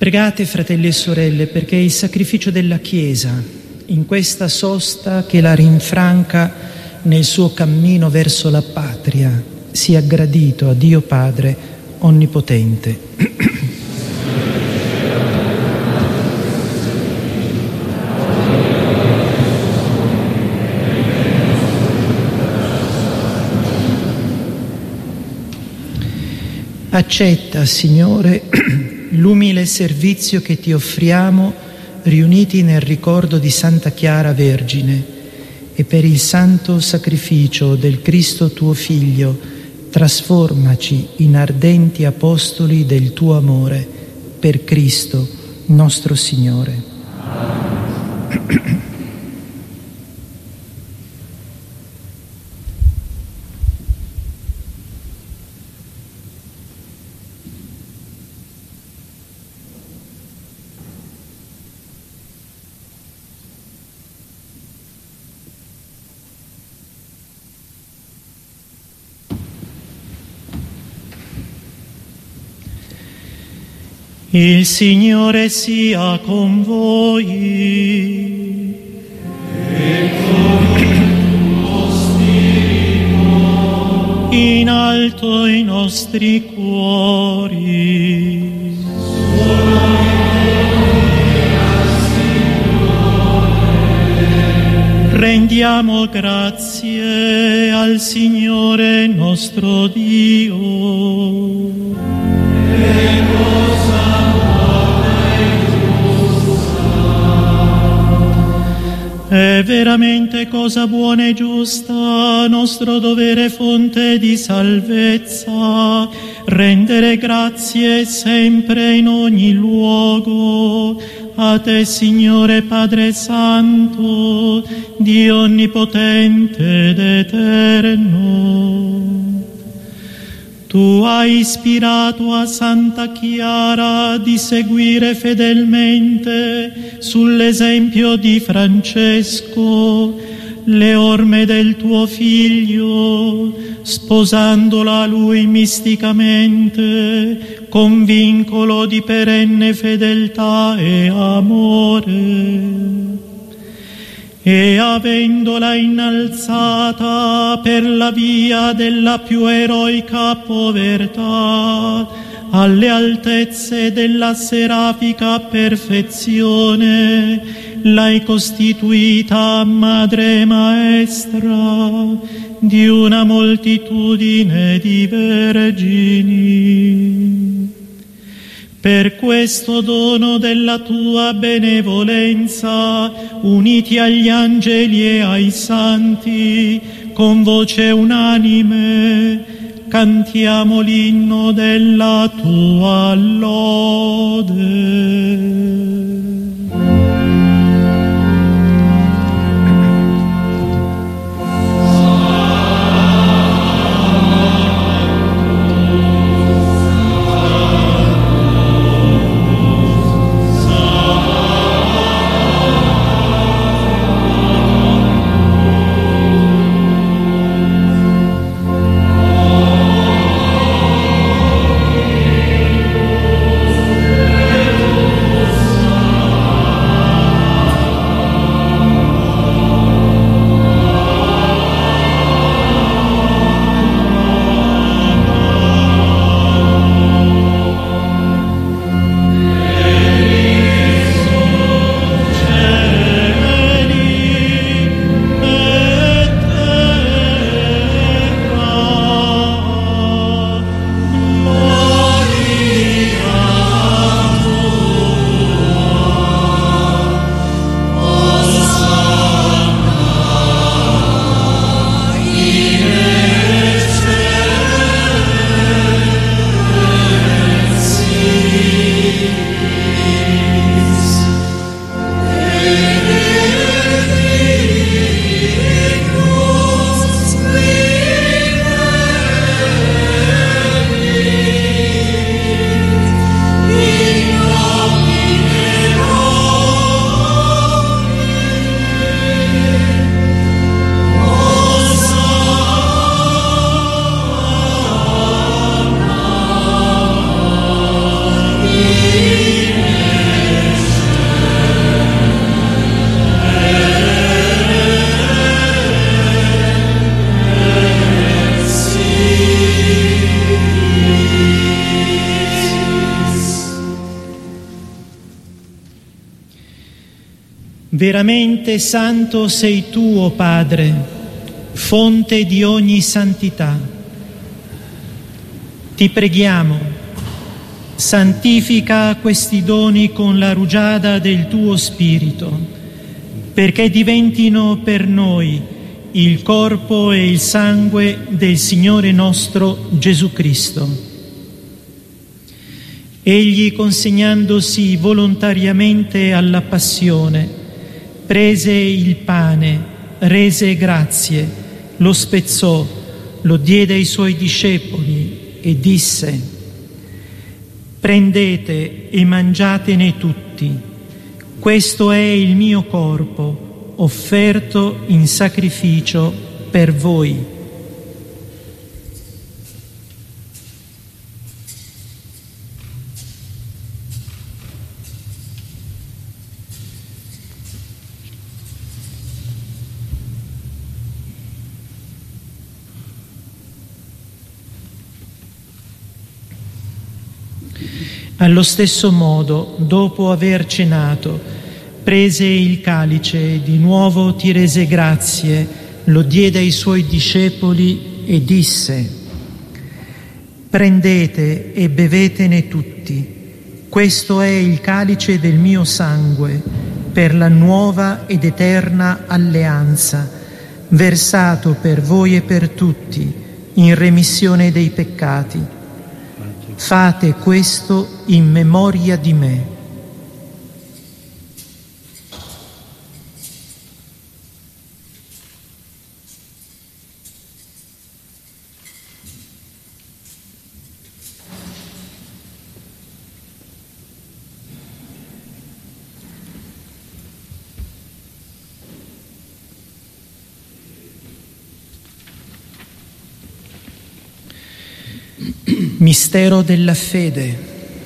Pregate, fratelli e sorelle, perché il sacrificio della Chiesa, in questa sosta che la rinfranca nel suo cammino verso la patria, sia gradito a Dio Padre Onnipotente. Accetta, Signore, l'umile servizio che ti offriamo, riuniti nel ricordo di Santa Chiara Vergine, e per il santo sacrificio del Cristo tuo Figlio, trasformaci in ardenti apostoli del tuo amore, per Cristo nostro Signore. Il Signore sia con voi. E con il tuo spirito. In alto i nostri cuori. Sono rendiamo grazie al Signore nostro Dio. È veramente cosa buona e giusta, nostro dovere fonte di salvezza, rendere grazie sempre in ogni luogo a te, Signore Padre Santo, Dio Onnipotente ed Eterno. Tu hai ispirato a Santa Chiara di seguire fedelmente sull'esempio di Francesco le orme del tuo Figlio, sposandola a lui misticamente con vincolo di perenne fedeltà e amore. E avendola innalzata per la via della più eroica povertà alle altezze della serafica perfezione, l'hai costituita madre e maestra di una moltitudine di vergini. Per questo dono della tua benevolenza, uniti agli angeli e ai santi, con voce unanime, cantiamo l'inno della tua lode. Veramente santo sei tu, o Padre, fonte di ogni santità. Ti preghiamo, santifica questi doni con la rugiada del tuo Spirito, perché diventino per noi il corpo e il sangue del Signore nostro Gesù Cristo. Egli, consegnandosi volontariamente alla passione, prese il pane, rese grazie, lo spezzò, lo diede ai suoi discepoli e disse: prendete e mangiatene tutti, questo è il mio corpo, offerto in sacrificio per voi. Allo stesso modo, dopo aver cenato, prese il calice e di nuovo ti rese grazie, lo diede ai suoi discepoli e disse: prendete e bevetene tutti, questo è il calice del mio sangue, per la nuova ed eterna alleanza, versato per voi e per tutti, in remissione dei peccati. Fate questo in memoria di me. Mistero della fede.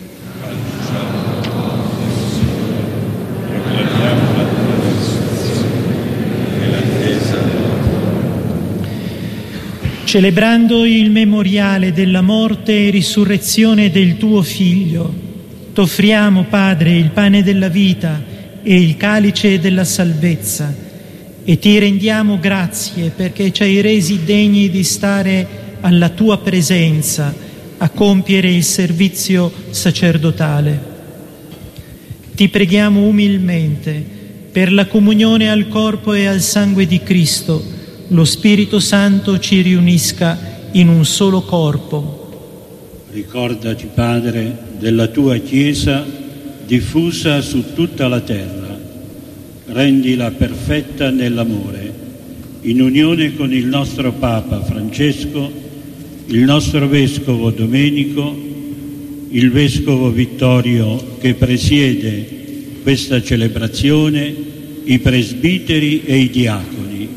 Celebrando il memoriale della morte e risurrezione del tuo Figlio, t'offriamo, Padre, il pane della vita e il calice della salvezza, e ti rendiamo grazie perché ci hai resi degni di stare alla tua presenza a compiere il servizio sacerdotale. Ti preghiamo umilmente per la comunione al corpo e al sangue di Cristo, lo Spirito Santo ci riunisca in un solo corpo. Ricordaci, Padre, della tua Chiesa diffusa su tutta la terra. Rendila perfetta nell'amore, in unione con il nostro Papa Francesco, il nostro Vescovo Domenico, il Vescovo Vittorio che presiede questa celebrazione, i presbiteri e i diaconi.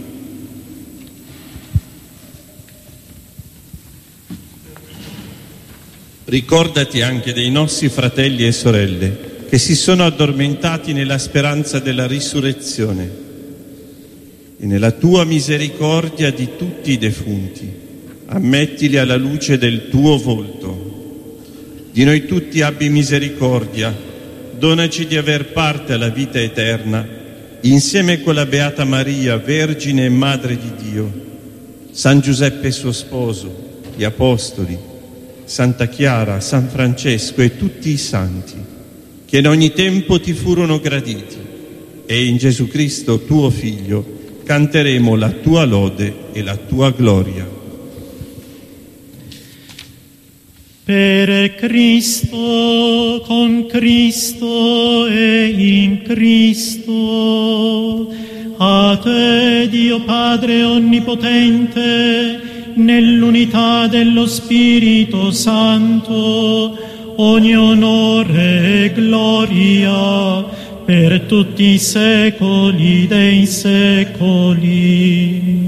Ricordati anche dei nostri fratelli e sorelle che si sono addormentati nella speranza della risurrezione e nella tua misericordia di tutti i defunti. Ammettili alla luce del tuo volto. Di noi tutti abbi misericordia, donaci di aver parte alla vita eterna, insieme con la Beata Maria, Vergine e Madre di Dio, San Giuseppe suo sposo, gli Apostoli, Santa Chiara, San Francesco e tutti i santi, che in ogni tempo ti furono graditi, e in Gesù Cristo, tuo Figlio, canteremo la tua lode e la tua gloria. Per Cristo, con Cristo e in Cristo, a te, Dio Padre Onnipotente, nell'unità dello Spirito Santo, ogni onore e gloria per tutti i secoli dei secoli.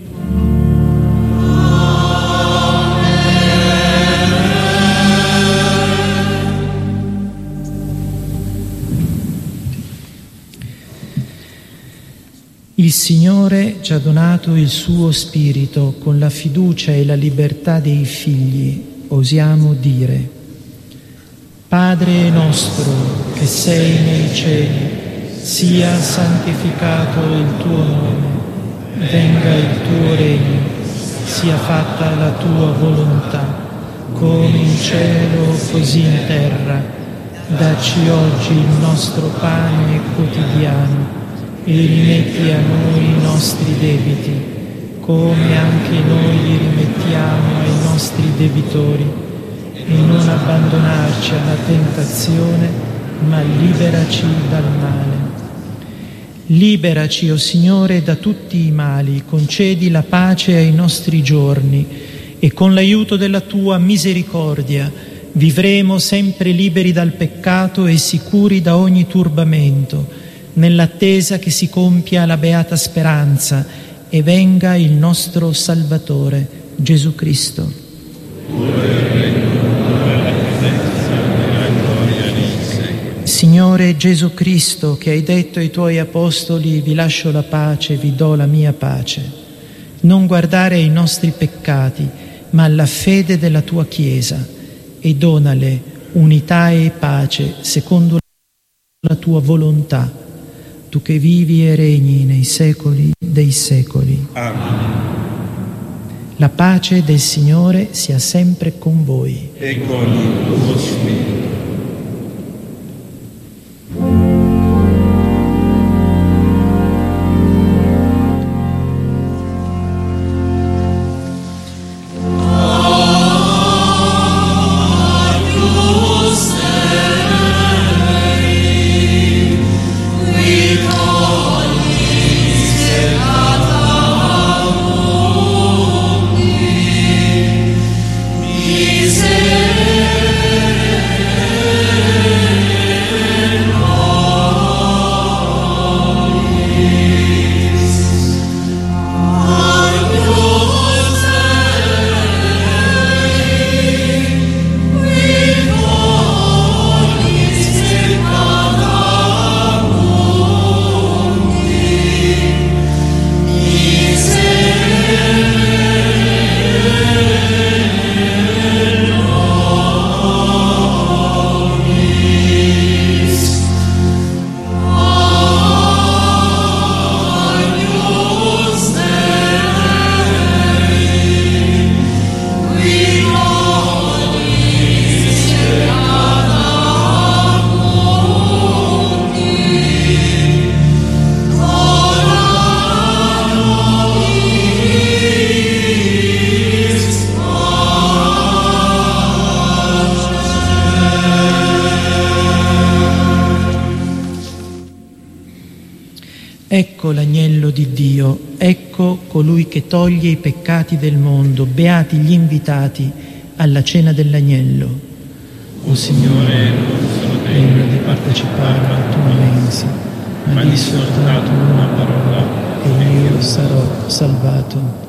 Il Signore ci ha donato il suo Spirito con la fiducia e la libertà dei figli. Osiamo dire: Padre nostro che sei nei cieli, sia santificato il tuo nome, venga il tuo regno, sia fatta la tua volontà, come in cielo così in terra. Dacci oggi il nostro pane quotidiano e rimetti a noi i nostri debiti, come anche noi li rimettiamo ai nostri debitori, e non abbandonarci alla tentazione, ma liberaci dal male. Liberaci, o Signore, da tutti i mali, concedi la pace ai nostri giorni e con l'aiuto della tua misericordia vivremo sempre liberi dal peccato e sicuri da ogni turbamento, nell'attesa che si compia la beata speranza e venga il nostro Salvatore, Gesù Cristo. Signore Gesù Cristo, che hai detto ai tuoi apostoli: vi lascio la pace, vi do la mia pace, non guardare ai nostri peccati, ma alla fede della tua Chiesa, e donale unità e pace secondo la tua volontà, tu che vivi e regni nei secoli dei secoli. Amen. La pace del Signore sia sempre con voi. E con il tuo spirito. Ecco l'agnello di Dio, ecco colui che toglie i peccati del mondo. Beati gli invitati alla cena dell'agnello. O Signore, non sono degno di partecipare alla tua mensa, ma di soltanto una parola e io sarò salvato.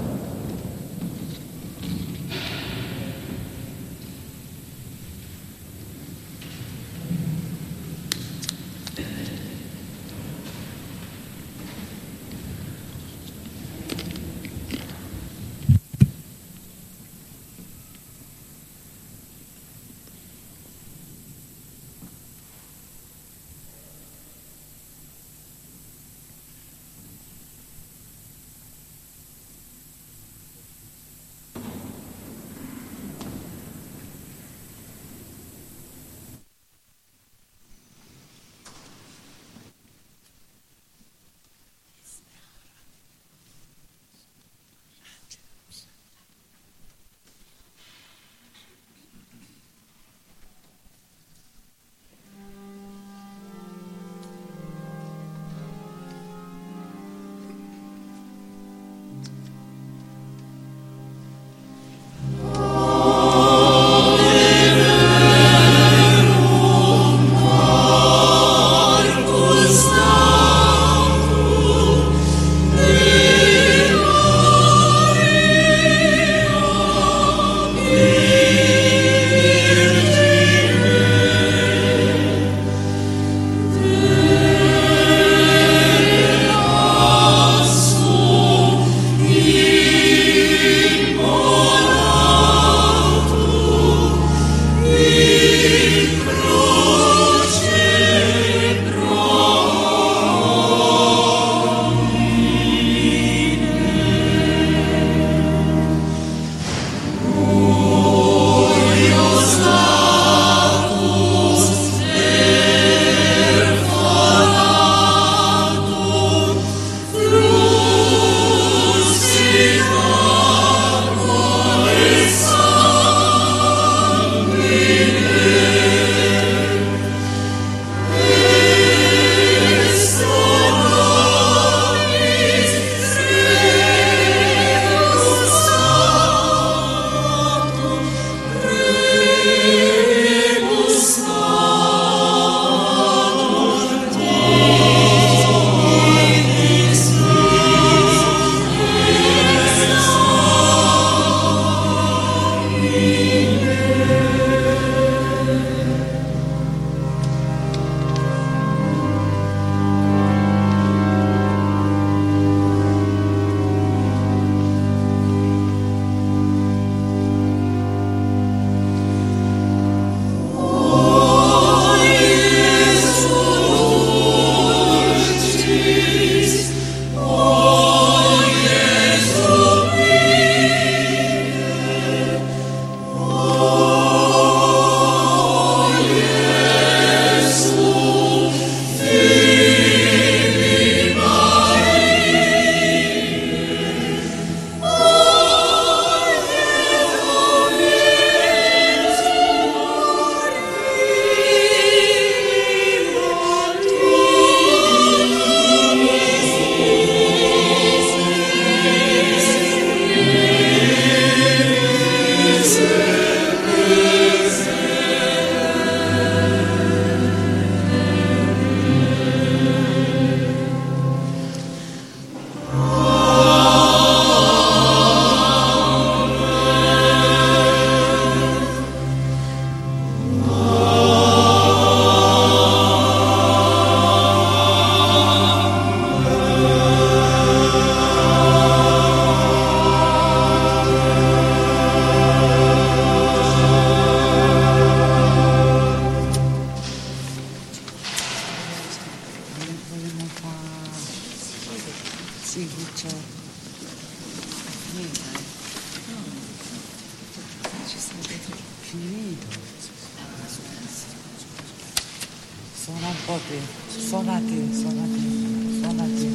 Suona un po' te, suonati.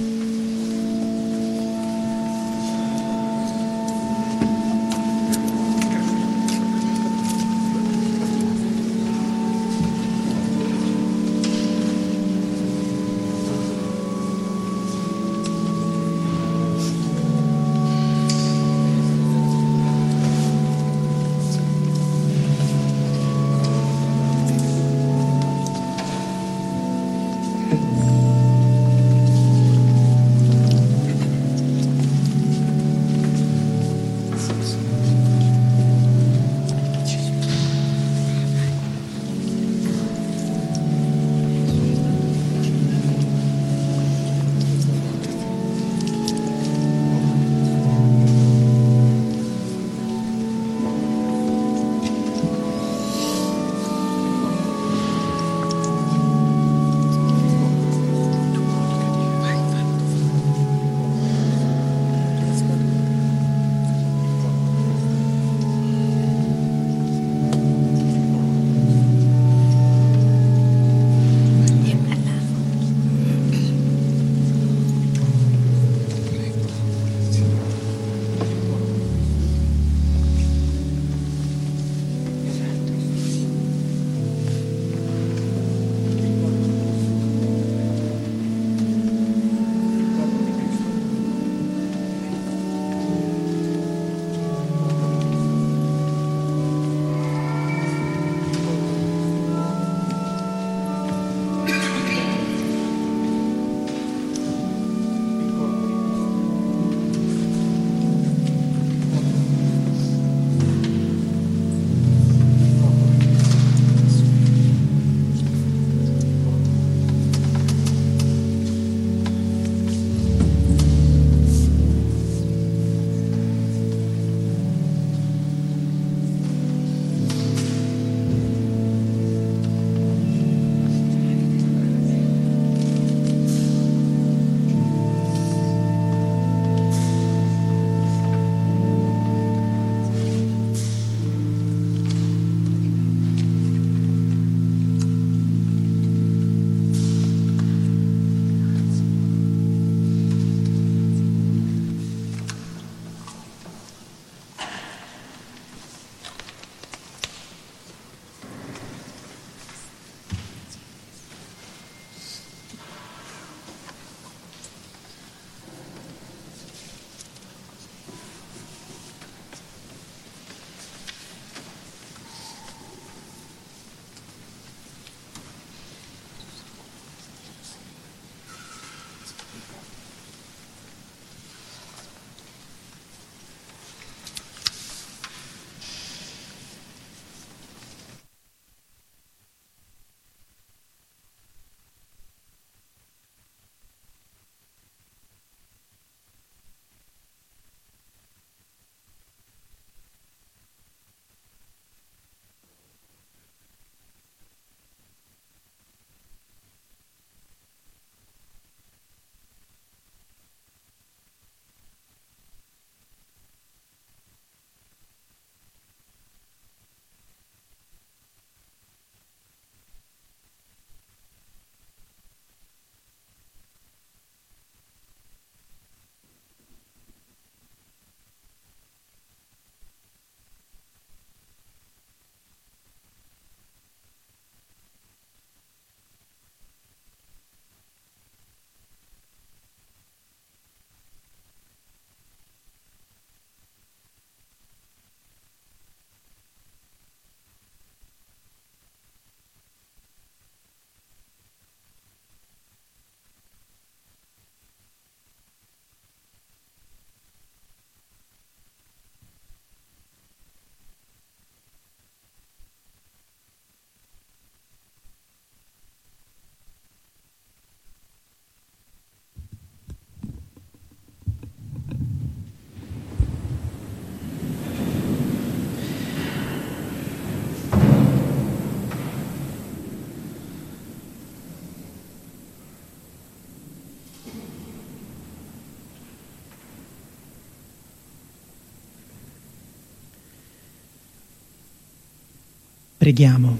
Preghiamo.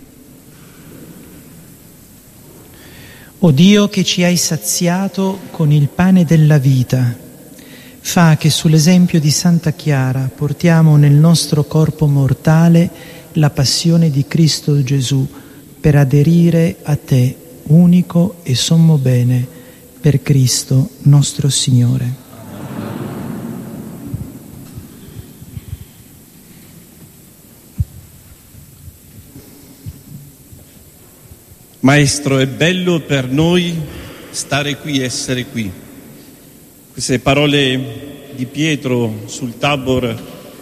O Dio, che ci hai saziato con il pane della vita, fa che sull'esempio di Santa Chiara portiamo nel nostro corpo mortale la passione di Cristo Gesù per aderire a te, unico e sommo bene, per Cristo nostro Signore. Maestro, è bello per noi stare qui, essere qui. Queste parole di Pietro sul Tabor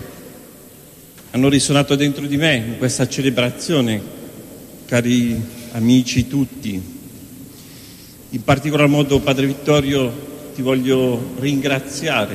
hanno risuonato dentro di me in questa celebrazione, cari amici tutti. In particolar modo, Padre Vittorio, ti voglio ringraziare.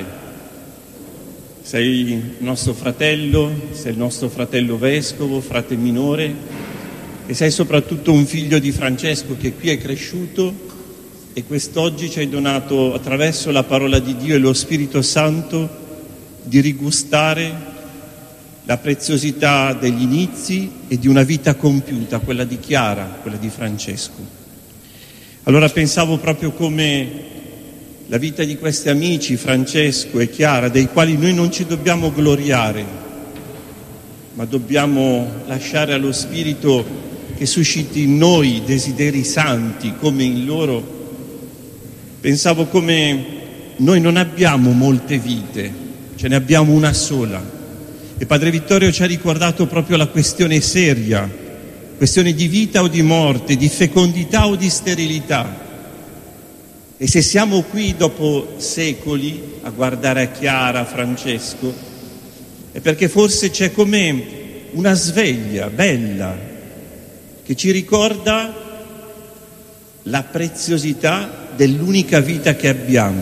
Sei il nostro fratello, sei il nostro fratello vescovo, frate minore, e sei soprattutto un figlio di Francesco che qui è cresciuto e quest'oggi ci hai donato, attraverso la parola di Dio e lo Spirito Santo, di rigustare la preziosità degli inizi e di una vita compiuta, quella di Chiara, quella di Francesco. Allora pensavo proprio come la vita di questi amici, Francesco e Chiara, dei quali noi non ci dobbiamo gloriare, ma dobbiamo lasciare allo Spirito che susciti in noi desideri santi come in loro. Pensavo come noi non abbiamo molte vite, ce ne abbiamo una sola. E Padre Vittorio ci ha ricordato proprio la questione seria, questione di vita o di morte, di fecondità o di sterilità. E se siamo qui dopo secoli a guardare a Chiara, a Francesco, è perché forse c'è come una sveglia bella che ci ricorda la preziosità dell'unica vita che abbiamo.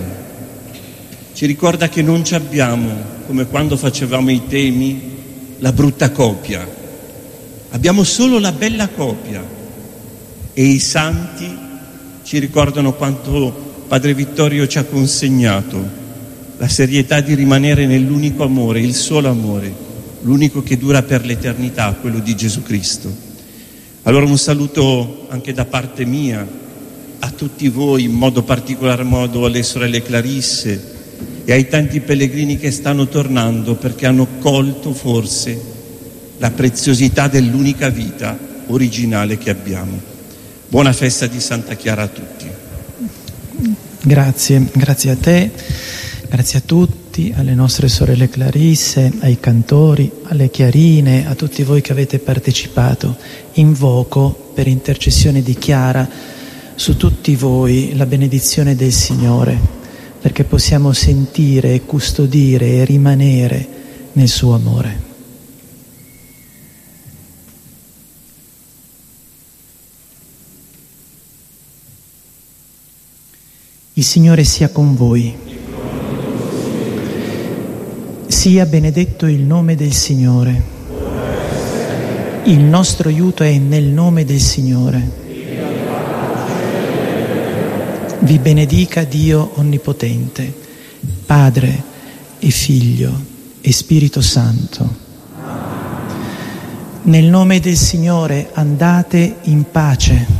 Ci ricorda che non ci abbiamo, come quando facevamo i temi, la brutta copia. Abbiamo solo la bella copia. E i santi ci ricordano quanto Padre Vittorio ci ha consegnato, la serietà di rimanere nell'unico amore, il solo amore, l'unico che dura per l'eternità, quello di Gesù Cristo. Allora un saluto anche da parte mia a tutti voi, in modo particolar modo alle sorelle Clarisse e ai tanti pellegrini che stanno tornando perché hanno colto forse la preziosità dell'unica vita originale che abbiamo. Buona festa di Santa Chiara a tutti. Grazie a te, grazie a tutti, alle nostre sorelle Clarisse, ai cantori, alle chiarine, a tutti voi che avete partecipato. Invoco per intercessione di Chiara su tutti voi la benedizione del Signore, perché possiamo sentire, custodire e rimanere nel suo amore. Il Signore sia con voi. Sia benedetto il nome del Signore. Il nostro aiuto è nel nome del Signore. Vi benedica Dio Onnipotente, Padre e Figlio e Spirito Santo. Nel nome del Signore andate in pace.